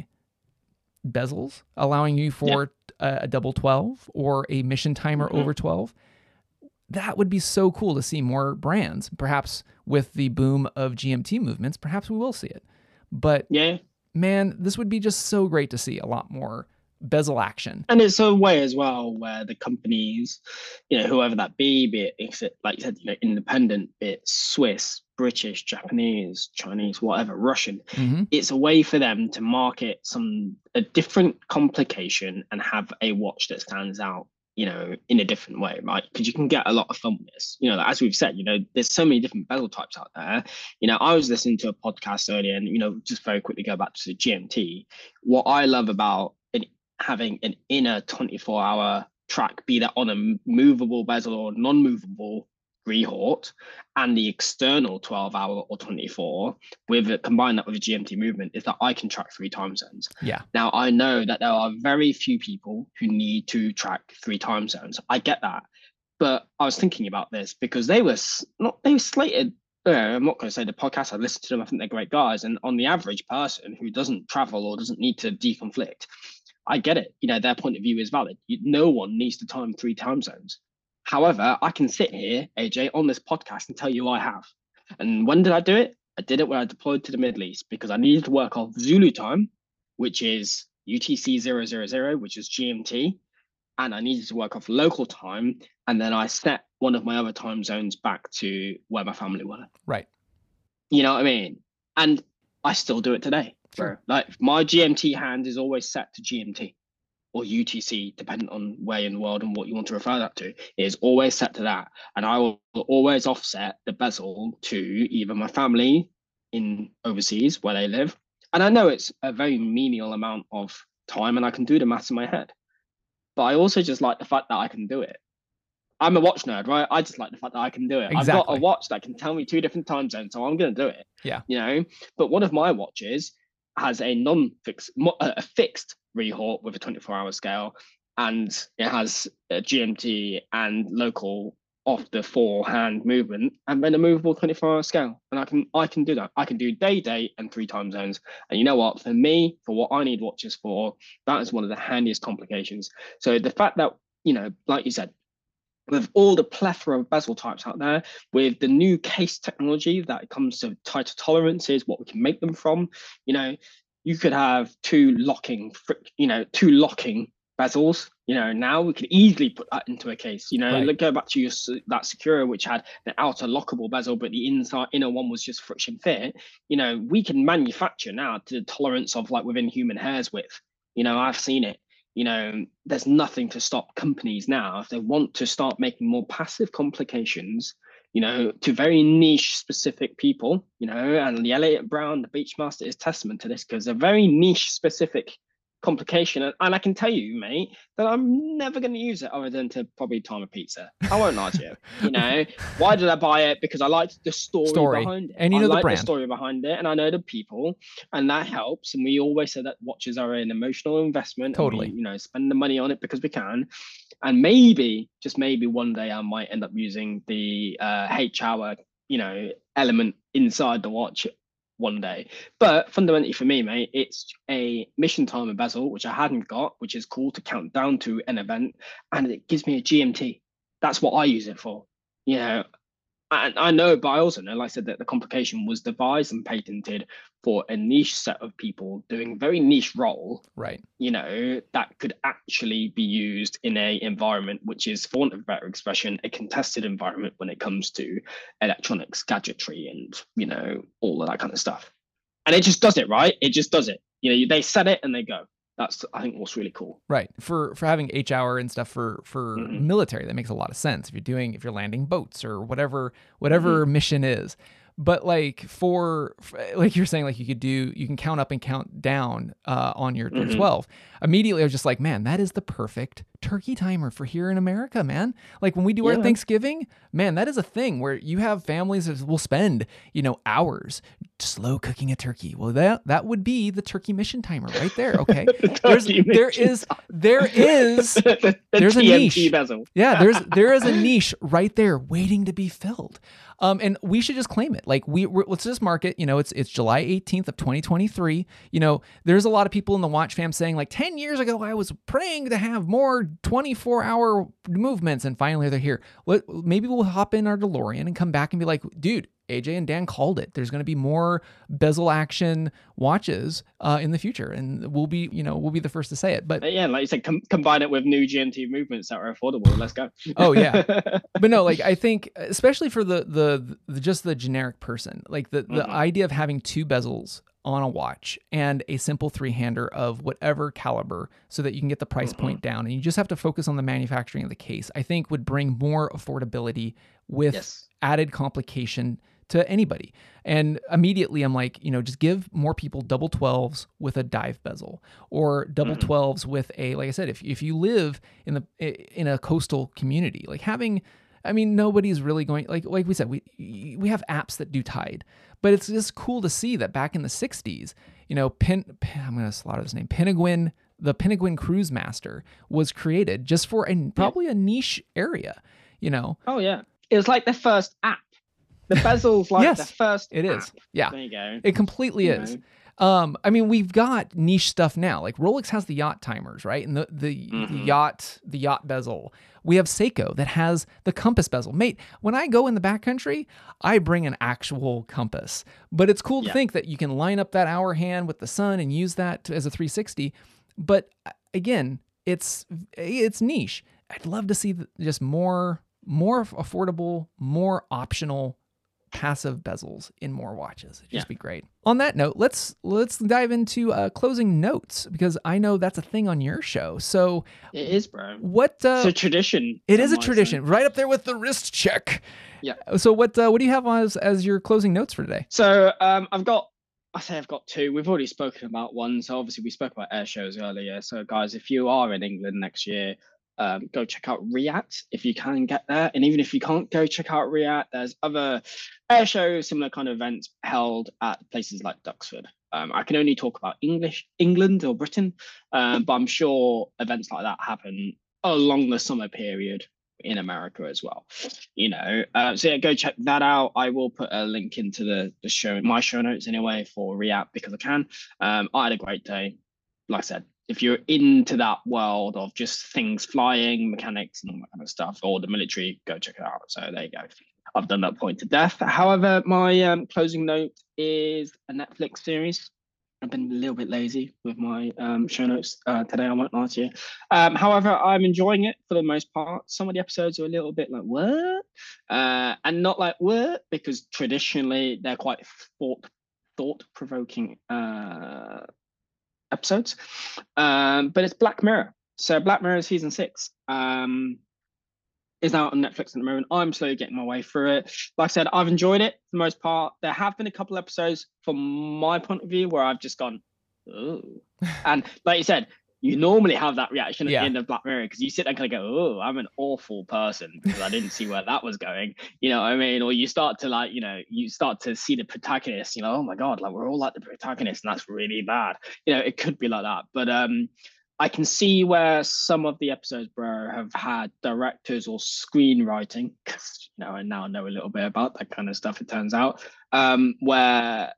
[SPEAKER 3] bezels, allowing you for yeah. a, a double twelve or a mission timer mm-hmm. over twelve, that would be so cool to see more brands. Perhaps with the boom of G M T movements, perhaps we will see it. But yeah, man, this would be just so great to see a lot more bezel action.
[SPEAKER 2] And it's a way as well where the companies, you know, whoever that be, be it, like you said, you know, independent, be it Swiss, British, Japanese, Chinese, whatever, Russian, mm-hmm. it's a way for them to market some a different complication and have a watch that stands out, you know, in a different way, right? Because you can get a lot of fun with this. You know, as we've said, you know, there's so many different bezel types out there. You know, I was listening to a podcast earlier and, you know, just very quickly go back to the G M T. What I love about it, having an inner twenty-four hour track, be that on a movable bezel or non-movable rehort, and the external twelve hour or twenty-four, with it, combine that with a G M T movement, is that I can track three time zones.
[SPEAKER 3] Yeah.
[SPEAKER 2] Now I know that there are very few people who need to track three time zones. I get that, but I was thinking about this because they were not they were slated. Uh, I'm not going to say the podcast. I listened to them. I think they're great guys. And on the average person who doesn't travel or doesn't need to deconflict, I get it. You know, their point of view is valid. You, no one needs to time three time zones. However, I can sit here, A J, on this podcast and tell you I have. And when did I do it? I did it when I deployed to the Middle East because I needed to work off Zulu time, which is U T C zero zero zero, which is G M T. And I needed to work off local time. And then I set one of my other time zones back to where my family were.
[SPEAKER 3] Right.
[SPEAKER 2] You know what I mean? And I still do it today. Sure. Bro. Like my G M T hand is always set to G M T or U T C, depending on where in the world and what you want to refer that to. It is always set to that. And I will always offset the bezel to either my family in overseas where they live. And I know it's a very menial amount of time and I can do the maths in my head. But I also just like the fact that I can do it. I'm a watch nerd, right? I just like the fact that I can do it. Exactly. I've got a watch that can tell me two different time zones, so I'm going to do it.
[SPEAKER 3] Yeah.
[SPEAKER 2] You know, but one of my watches has a non-fixed, a fixed rehort with a twenty-four hour scale, and it has a G M T and local off the four-hand movement, and then a movable twenty-four hour scale. And I can I can do that. I can do day, day, and three time zones. And you know what? For me, for what I need watches for, that is one of the handiest complications. So the fact that, you know, like you said, with all the plethora of bezel types out there, with the new case technology that comes to tighter tolerances, what we can make them from, you know, you could have two locking, you know, two locking bezels. You know, now we could easily put that into a case. You know, right. Look, go back to your that Secura, which had the outer lockable bezel, but the inside inner one was just friction fit. You know, we can manufacture now to the tolerance of like within human hair's width. You know, I've seen it. You know, there's nothing to stop companies now if they want to start making more passive complications, you know, to very niche specific people, you know, and the Elliott Brown, the Beachmaster is testament to this because they're very niche specific complication. And, and I can tell you, mate, that I'm never going to use it other than to probably time a pizza. I won't lie to you. You know, why did I buy it? Because I liked the story, story. behind it.
[SPEAKER 3] And you know
[SPEAKER 2] I
[SPEAKER 3] the
[SPEAKER 2] like
[SPEAKER 3] brand.
[SPEAKER 2] the story behind it, and I know the people, and that helps. And we always say that watches are an emotional investment.
[SPEAKER 3] Totally.
[SPEAKER 2] And we, you know, spend the money on it because we can. And maybe, just maybe one day I might end up using the uh, H-hour, you know, element inside the watch one day. But fundamentally for me, mate, it's a mission timer bezel, which I hadn't got, which is cool to count down to an event, and it gives me a G M T. That's what I use it for. You know, I, I know, but I also know, like I said, that the complication was devised and patented for a niche set of people doing a very niche role,
[SPEAKER 3] right?
[SPEAKER 2] You know, that could actually be used in a environment which is, for want of a better expression, a contested environment when it comes to electronics, gadgetry, and, you know, all of that kind of stuff. And it just does it, right? It just does it. You know, they set it and they go. That's, I think, what's really cool.
[SPEAKER 3] Right. For for having H hour and stuff for for mm-hmm. military, that makes a lot of sense. If you're doing, if you're landing boats or whatever, whatever mm-hmm. mission is. But like for, like you're saying, like you could do, you can count up and count down uh, on your, mm-hmm. your twelve. Immediately, I was just like, man, that is the perfect turkey timer for here in America, man. Like when we do yeah. our Thanksgiving, man, that is a thing where you have families that will spend, you know, hours slow cooking a turkey. Well, that that would be the turkey mission timer right there. Okay, the there's there is there is
[SPEAKER 2] the, the
[SPEAKER 3] there's
[SPEAKER 2] T M T
[SPEAKER 3] a niche.
[SPEAKER 2] Bezel.
[SPEAKER 3] Yeah, there's there is a niche right there waiting to be filled. Um, and we should just claim it. Like we, we're, let's just market. You know, it's it's July eighteenth of twenty twenty-three. You know, there's a lot of people in the watch fam saying like ten years ago I was praying to have more twenty-four hour movements, and finally they're here. Let, maybe we'll hop in our DeLorean and come back and be like, dude, A J and Dan called it. There's going to be more bezel action watches uh, in the future, and we'll be, you know, we'll be the first to say it. But,
[SPEAKER 2] but yeah, like you said, com- combine it with new G M T movements that are affordable. Let's go.
[SPEAKER 3] Oh yeah, but no, like I think, especially for the the, the just the generic person, like the the mm-hmm. idea of having two bezels on a watch and a simple three-hander of whatever caliber so that you can get the price mm-hmm. point down and you just have to focus on the manufacturing of the case, I think would bring more affordability with yes. added complication to anybody. And immediately I'm like, you know, just give more people double twelves with a dive bezel or double mm-hmm. twelves with a, like I said, if if you live in the in a coastal community, like having, I mean, nobody's really going, like like we said, we we have apps that do Tide, but it's just cool to see that back in the sixties, you know, Pin, I'm going to slaughter this name, Penguin, the Penguin Cruise Master was created just for a, probably a niche area, you know?
[SPEAKER 2] Oh yeah. It was like the first app. The bezel's like
[SPEAKER 3] yes,
[SPEAKER 2] the first
[SPEAKER 3] it is.
[SPEAKER 2] app.
[SPEAKER 3] Yeah.
[SPEAKER 2] There you go.
[SPEAKER 3] It completely
[SPEAKER 2] you
[SPEAKER 3] is.
[SPEAKER 2] Know.
[SPEAKER 3] Um, I mean, we've got niche stuff now. Like Rolex has the yacht timers, right? And the the, mm-hmm. the yacht the yacht bezel. We have Seiko that has the compass bezel. Mate, when I go in the backcountry, I bring an actual compass. But it's cool to yeah. think that you can line up that hour hand with the sun and use that to, as a three sixty. But again, it's it's niche. I'd love to see just more more affordable, more optional passive bezels in more watches. It'd just
[SPEAKER 2] Yeah.
[SPEAKER 3] be great. On that note, let's let's dive into uh, closing notes, because I know that's a thing on your show. So
[SPEAKER 2] It is, bro.
[SPEAKER 3] what? Uh,
[SPEAKER 2] It's a tradition.
[SPEAKER 3] it
[SPEAKER 2] some
[SPEAKER 3] is a
[SPEAKER 2] might say.
[SPEAKER 3] tradition, right up there with the wrist check.
[SPEAKER 2] Yeah.
[SPEAKER 3] So what uh, what do you have as as your closing notes for today?
[SPEAKER 2] So um, I've got, I say I've got two. We've already spoken about one. So obviously we spoke about air shows earlier. So guys, if you are in England next year, um, go check out Riat if you can get there. And even if you can't go check out Riat, there's other air shows, similar kind of events held at places like Duxford. Um, I can only talk about English, England or Britain, um, but I'm sure events like that happen along the summer period in America as well. You know, uh, so yeah, go check that out. I will put a link into the the show, my show notes anyway, for React because I can. Um, I had a great day. Like I said, if you're into that world of just things flying, mechanics, and all that kind of stuff, or the military, go check it out. So there you go. I've done that point to death. However, my um, closing note is a Netflix series. I've been a little bit lazy with my um, show notes uh, today, I won't lie to you. Um, however, I'm enjoying it for the most part. Some of the episodes are a little bit like, what? Uh, and not like, what? Because traditionally, they're quite thought, thought-provoking uh, episodes. Um, but it's Black Mirror. So Black Mirror season six. Um, is out on Netflix at the moment. I'm slowly getting my way through it. Like I said, I've enjoyed it for the most part. There have been a couple episodes from my point of view where I've just gone, oh. And like you said, you normally have that reaction at
[SPEAKER 3] Yeah.
[SPEAKER 2] the end of Black Mirror because you sit there and kind of go, oh, I'm an awful person because I didn't see where that was going. You know what I mean? Or you start to like, you know, you start to see the protagonist, you know, oh my God, like we're all like the protagonist and that's really bad. You know, it could be like that. But um, I can see where some of the episodes, bro, have had directors or screenwriting, because you know, I now know a little bit about that kind of stuff, it turns out, um, where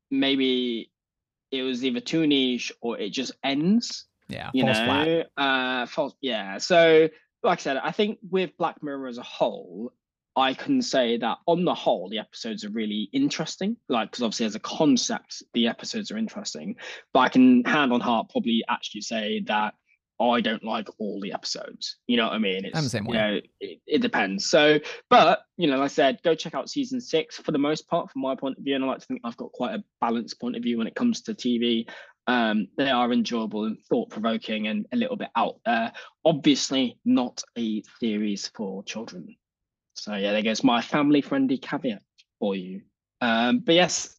[SPEAKER 2] maybe it was either too niche or it just ends.
[SPEAKER 3] Yeah,
[SPEAKER 2] You
[SPEAKER 3] falls
[SPEAKER 2] know,
[SPEAKER 3] flat.
[SPEAKER 2] uh, false. Yeah. So, like I said, I think with Black Mirror as a whole, I can say that on the whole, the episodes are really interesting. Like, because obviously, as a concept, the episodes are interesting. But I can hand on heart probably actually say that I don't like all the episodes. You know what I mean? It's,
[SPEAKER 3] I'm the same way.
[SPEAKER 2] You know, it, it depends. So, but you know, like I said, go check out season six for the most part, from my point of view. And I like to think I've got quite a balanced point of view when it comes to T V. Um, they are enjoyable and thought-provoking and a little bit out there. Obviously, not a series for children. So yeah, there goes my family-friendly caveat for you. Um, but yes,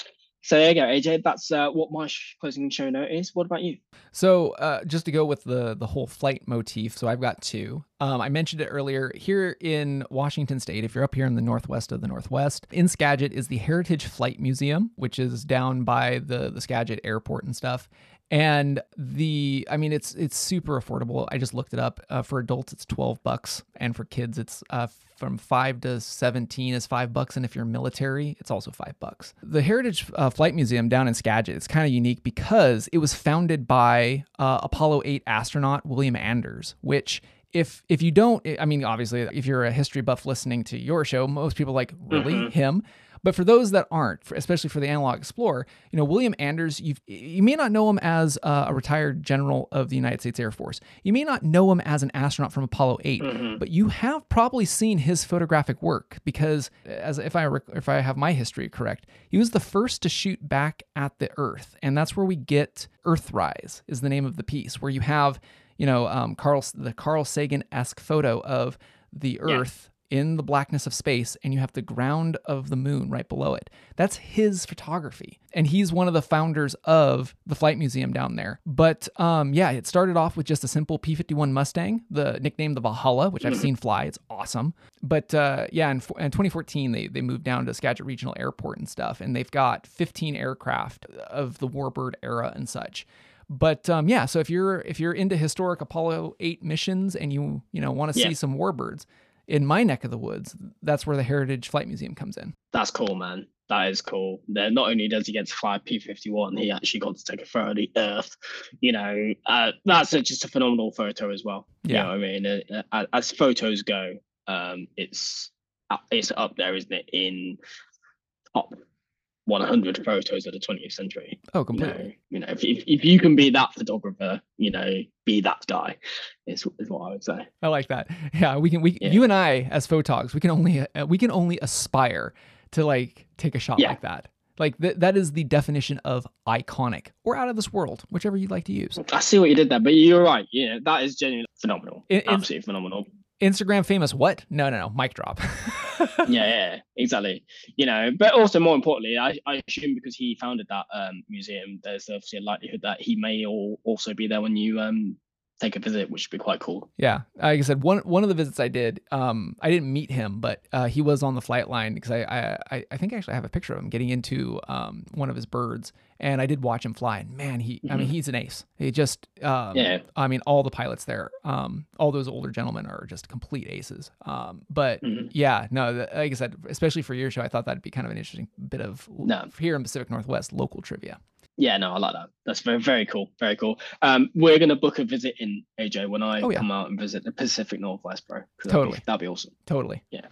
[SPEAKER 2] so there you go, A J. That's uh, what my sh- closing show note is. What about you?
[SPEAKER 3] So uh, just to go with the the whole flight motif, so I've got two. Um, I mentioned it earlier. Here in Washington State, if you're up here in the northwest of the Northwest, in Skagit is the Heritage Flight Museum, which is down by the the Skagit Airport and stuff. And the, I mean, it's it's super affordable. I just looked it up. Uh, for adults, it's twelve bucks, and for kids, it's uh, from five to seventeen is five bucks, and if you're military, it's also five bucks. The Heritage uh, Flight Museum down in Skagit, it's kind of unique because it was founded by uh, Apollo eight astronaut William Anders, which. If if you don't, I mean, obviously, if you're a history buff listening to your show, most people are like, really,
[SPEAKER 2] Mhm.
[SPEAKER 3] him? But for those that aren't, for, especially for the Analog Explorer, you know, William Anders, you you may not know him as uh, a retired general of the United States Air Force. You may not know him as an astronaut from Apollo eight,
[SPEAKER 2] Mhm.
[SPEAKER 3] but you have probably seen his photographic work because, as if I rec- if I have my history correct, he was the first to shoot back at the Earth, and that's where we get Earthrise is the name of the piece, where you have, you know, um, Carl the Carl Sagan-esque photo of the Earth. In the blackness of space, and you have the ground of the moon right below it. That's his photography. And he's one of the founders of the Flight Museum down there. But um, yeah, it started off with just a simple P fifty-one Mustang, the nickname the Valhalla, which I've seen fly. It's awesome. But uh, yeah, in, in twenty fourteen, they, they moved down to Skagit Regional Airport and stuff, and they've got fifteen aircraft of the Warbird era and such. But um, yeah, so if you're if you're into historic Apollo eight missions and you you know want to
[SPEAKER 2] Yeah.
[SPEAKER 3] see some Warbirds, in my neck of the woods, that's where the Heritage Flight Museum comes in.
[SPEAKER 2] That's cool, man. That is cool. Then not only does he get to fly P fifty-one, he actually got to take a photo of the Earth. You know, uh, that's a, just a phenomenal photo as well.
[SPEAKER 3] Yeah.
[SPEAKER 2] You know what I mean? Uh, uh, as photos go, um, it's uh, it's up there, isn't it? In top one hundred photos of the twentieth century.
[SPEAKER 3] Oh,
[SPEAKER 2] You
[SPEAKER 3] completely.
[SPEAKER 2] know, you know, if, if if you can be that photographer, you know, be that guy. Is is what I would say.
[SPEAKER 3] I like that. Yeah, we can. We
[SPEAKER 2] Yeah.
[SPEAKER 3] you and I as photogs, we can only uh, we can only aspire to like take a shot
[SPEAKER 2] Yeah.
[SPEAKER 3] like that. Like th- that is the definition of iconic or out of this world, whichever you'd like to use.
[SPEAKER 2] I see what you did there, but you're right. Yeah, that is genuinely phenomenal.
[SPEAKER 3] In- in-
[SPEAKER 2] Absolutely phenomenal.
[SPEAKER 3] Instagram famous what? No, no, no. Mic drop.
[SPEAKER 2] yeah, yeah, exactly. You know, but also more importantly, I, I assume because he founded that um, museum, there's obviously a likelihood that he may all, also be there when you um take a visit, which would be quite cool.
[SPEAKER 3] Yeah, like I said, one one of the visits I did, um, I didn't meet him, but uh, he was on the flight line because I, I I think actually I have a picture of him getting into um one of his birds, and I did watch him fly. And man, he mm-hmm. I mean he's an ace. He just um, yeah. I mean all the pilots there, um, all those older gentlemen are just complete aces. Um, but mm-hmm. yeah, no, like I said, especially for your show, I thought that'd be kind of an interesting bit of no. here in Pacific Northwest local trivia.
[SPEAKER 2] Yeah, no, I like that. That's very, very cool. Very cool. Um, we're gonna book a visit in A J when I oh, yeah. come out and visit the Pacific Northwest, bro.
[SPEAKER 3] Totally,
[SPEAKER 2] that'd be, that'd be awesome.
[SPEAKER 3] Totally.
[SPEAKER 2] Yeah.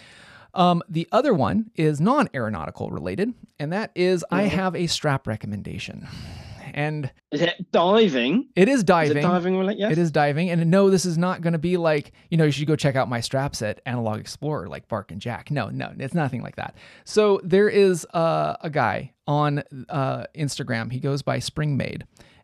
[SPEAKER 3] Um, the other one is non-aeronautical related, and that is mm-hmm. I have a strap recommendation. And
[SPEAKER 2] is it diving?
[SPEAKER 3] It is diving.
[SPEAKER 2] Is it diving related? Yes.
[SPEAKER 3] It is diving. And no, this is not going to be like, you know, you should go check out my straps at Analog Explorer, like Bark and Jack. No, no, it's nothing like that. So there is uh, a guy on uh, Instagram. He goes by Springmade.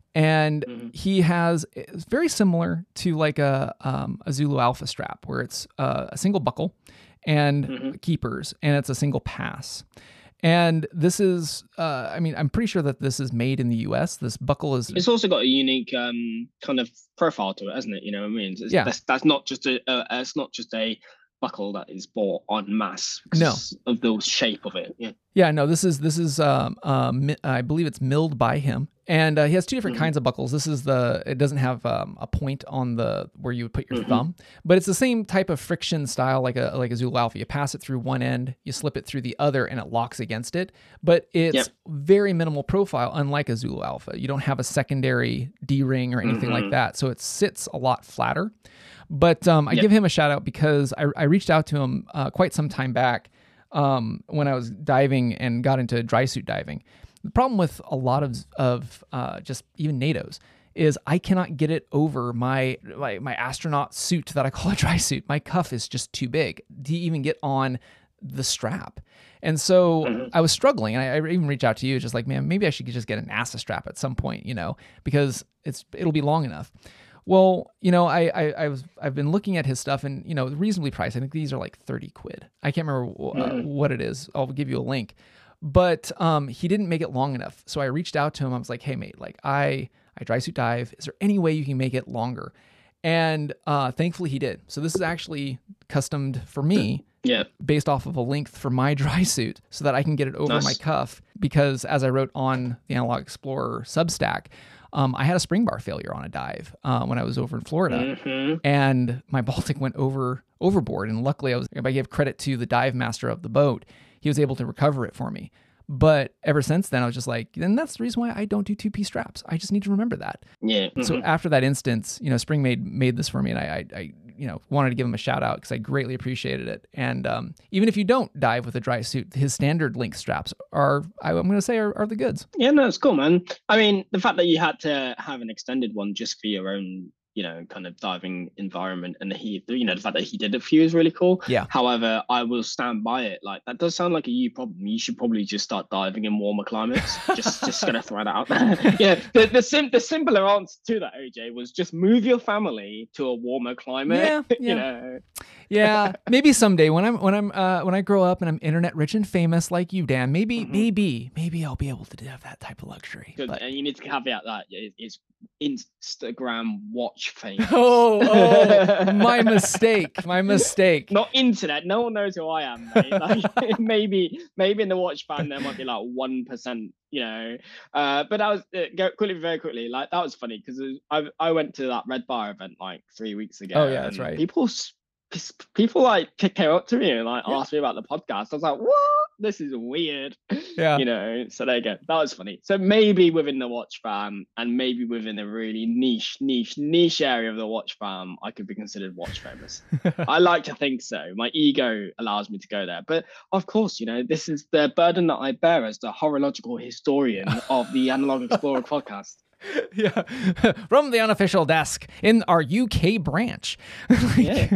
[SPEAKER 3] And mm-hmm. he has, it's very similar to like a, um, a Zulu Alpha strap, where it's uh, a single buckle and mm-hmm. keepers, and it's a single pass. And this is, uh, I mean, I'm pretty sure that this is made in the U S. This buckle is...
[SPEAKER 2] It's also got a unique um, kind of profile to it, hasn't it? You know what I mean? It's,
[SPEAKER 3] yeah.
[SPEAKER 2] That's, that's not just a, uh, it's not just a buckle that is bought en masse
[SPEAKER 3] no.
[SPEAKER 2] of the shape of it. Yeah.
[SPEAKER 3] Yeah, no, this is, this is, um, um, I believe it's milled by him. And uh, he has two different mm-hmm. kinds of buckles. This is the, it doesn't have um, a point on the, where you would put your mm-hmm. thumb, but it's the same type of friction style, like a, like a Zulu Alpha. You pass it through one end, you slip it through the other, and it locks against it. But it's yep. very minimal profile, unlike a Zulu Alpha. You don't have a secondary D-ring or anything mm-hmm. like that. So it sits a lot flatter. But um, I yep. give him a shout out because I, I reached out to him uh, quite some time back um, when I was diving and got into dry suit diving. The problem with a lot of of uh, just even NATOs is I cannot get it over my like my astronaut suit that I call a dry suit. My cuff is just too big to even get on the strap. And so mm-hmm. I was struggling, and I, I even reached out to you, just like, man, maybe I should just get a NASA strap at some point, you know, because it's it'll be long enough. Well, you know, I, I, I was, I've been looking at his stuff, and, you know, reasonably priced. I think these are like thirty quid. I can't remember uh, mm-hmm. what it is. I'll give you a link. But um, he didn't make it long enough. So I reached out to him. I was like, hey, mate, like I, I dry suit dive. Is there any way you can make it longer? And uh, thankfully he did. So this is actually customed for me.
[SPEAKER 2] Yeah.
[SPEAKER 3] Based off of a length for my dry suit so that I can get it over nice. my cuff. Because as I wrote on the Analog Explorer Substack, um, I had a spring bar failure on a dive uh, when I was over in Florida,
[SPEAKER 2] mm-hmm.
[SPEAKER 3] and my Baltic went over overboard. And luckily, I was, if I give credit to the dive master of the boat, he was able to recover it for me. But ever since then, I was just like, and that's the reason why I don't do two-piece straps. I just need to remember that.
[SPEAKER 2] Yeah. Mm-hmm.
[SPEAKER 3] So after that instance, you know, Springmade made this for me, and I, I, I you know, wanted to give him a shout out because I greatly appreciated it. And um, even if you don't dive with a dry suit, his standard length straps are, I, I'm going to say, are, are the goods.
[SPEAKER 2] Yeah, no, it's cool, man. I mean, the fact that you had to have an extended one just for your own, you know, kind of diving environment, and he, you know, the fact that he did it for you is really cool.
[SPEAKER 3] Yeah.
[SPEAKER 2] However, I will stand by it. Like, that does sound like a you problem. You should probably just start diving in warmer climates. just, just gonna throw that out there. yeah. The the sim the simpler answer to that, O J, was just move your family to a warmer climate.
[SPEAKER 3] Yeah. yeah.
[SPEAKER 2] you know.
[SPEAKER 3] Yeah. Maybe someday when I'm when I'm uh, when I grow up and I'm internet rich and famous like you, Dan. Maybe mm-hmm. maybe maybe I'll be able to have that type of luxury.
[SPEAKER 2] Good.
[SPEAKER 3] But...
[SPEAKER 2] And you need to caveat that it's Instagram watch fame.
[SPEAKER 3] Oh, oh, my mistake. My mistake.
[SPEAKER 2] Not internet. No one knows who I am, mate. Like, maybe, maybe in the watch fan there might be like one percent, you know. Uh, but that was uh, go quickly, very quickly. Like, that was funny because I I went to that Red Bar event like three weeks ago.
[SPEAKER 3] Oh yeah, that's right.
[SPEAKER 2] People, people like came up to me and like
[SPEAKER 3] yeah.
[SPEAKER 2] asked me about the podcast. I was like, what? This is weird.
[SPEAKER 3] Yeah.
[SPEAKER 2] You know, so there you go. That was funny. So maybe within the watch fam, and maybe within a really niche, niche, niche area of the watch fam, I could be considered watch famous. I like to think so. My ego allows me to go there. But of course, you know, this is the burden that I bear as the horological historian of the Analog Explorer podcast.
[SPEAKER 3] Yeah, from the unofficial desk in our U K branch.
[SPEAKER 2] Yeah.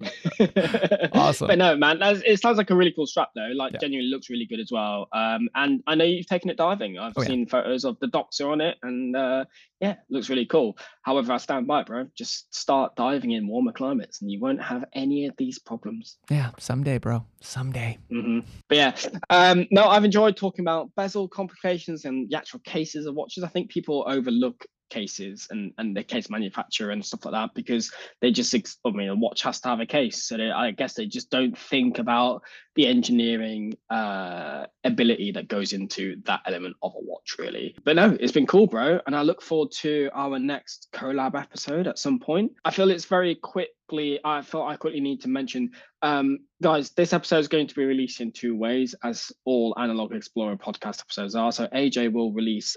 [SPEAKER 3] Awesome.
[SPEAKER 2] But no, man, that's, it sounds like a really cool strap though. Like
[SPEAKER 3] Yeah.
[SPEAKER 2] genuinely looks really good as well. Um, and I know you've taken it diving. I've
[SPEAKER 3] Oh, yeah.
[SPEAKER 2] seen photos of the Doxer on it, and uh, yeah, looks really cool. However, I stand by, bro. Just start diving in warmer climates, and you won't have any of these problems.
[SPEAKER 3] Yeah, someday, bro. Someday.
[SPEAKER 2] Mm-hmm. But yeah, um, no, I've enjoyed talking about bezel complications and the actual cases of watches. I think people overlook cases and and the case manufacturer and stuff like that because they just, I mean, a watch has to have a case, so they, I guess they just don't think about the engineering uh ability that goes into that element of a watch, really. But no, it's been cool, bro, and I look forward to our next collab episode at some point. I feel it's very quickly I felt I quickly need to mention, um guys, this episode is going to be released in two ways, as all Analog Explorer podcast episodes are. So A J will release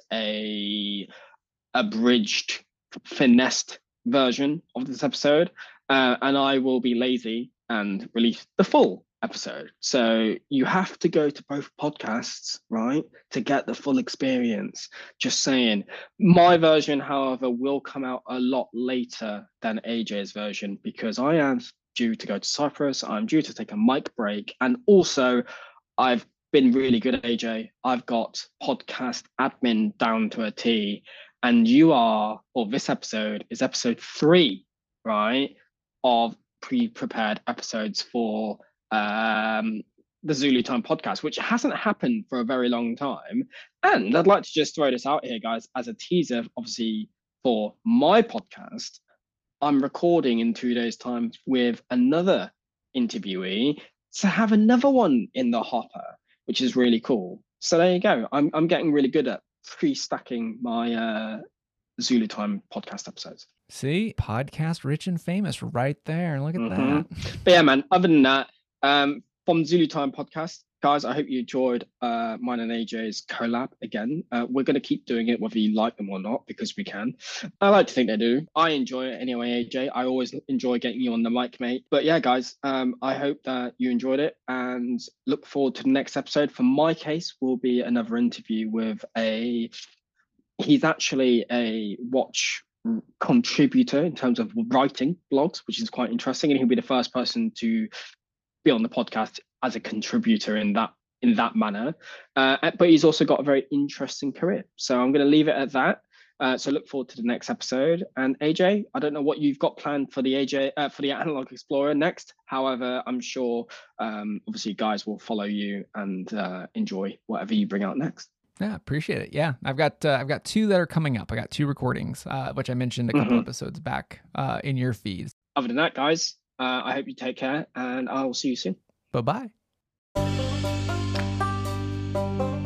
[SPEAKER 2] a abridged, finessed version of this episode, uh, and I will be lazy and release the full episode. So you have to go to both podcasts, right, to get the full experience. Just saying. My version, however, will come out a lot later than A J's version because I am due to go to Cyprus. I'm due to take a mic break, and also I've been really good at A J. I've got podcast admin down to a T. And you are, or this episode is episode three, right, of pre-prepared episodes for um, the Zulu Time podcast, which hasn't happened for a very long time. And I'd like to just throw this out here, guys, as a teaser, obviously, for my podcast. I'm recording in two days' time with another interviewee to have another one in the hopper, which is really cool. So there you go. I'm I'm getting really good at pre-stacking my uh, Zulu Time podcast episodes.
[SPEAKER 3] See, podcast rich and famous right there. Look at
[SPEAKER 2] Mm-hmm.
[SPEAKER 3] that.
[SPEAKER 2] But yeah, man, other than that, um, from Zulu Time podcast, guys, I hope you enjoyed uh, mine and A J's collab again. Uh, we're going to keep doing it whether you like them or not, because we can. I like to think they do. I enjoy it anyway, A J. I always enjoy getting you on the mic, mate. But yeah, guys, um, I hope that you enjoyed it and look forward to the next episode. For my case, will be another interview with a, he's actually a watch contributor in terms of writing blogs, which is quite interesting. And he'll be the first person to be on the podcast as a contributor in that in that manner, uh, but he's also got a very interesting career. So I'm going to leave it at that. Uh, so look forward to the next episode. And A J, I don't know what you've got planned for the A J uh, for the Analog Explorer next. However, I'm sure um, obviously guys will follow you and uh, enjoy whatever you bring out next.
[SPEAKER 3] Yeah, appreciate it. Yeah, I've got uh, I've got two that are coming up. I got two recordings, uh, which I mentioned a couple
[SPEAKER 2] Mm-hmm.
[SPEAKER 3] episodes back uh, in your feeds.
[SPEAKER 2] Other than that, guys, uh, I hope you take care, and I will see you soon.
[SPEAKER 3] Bye bye.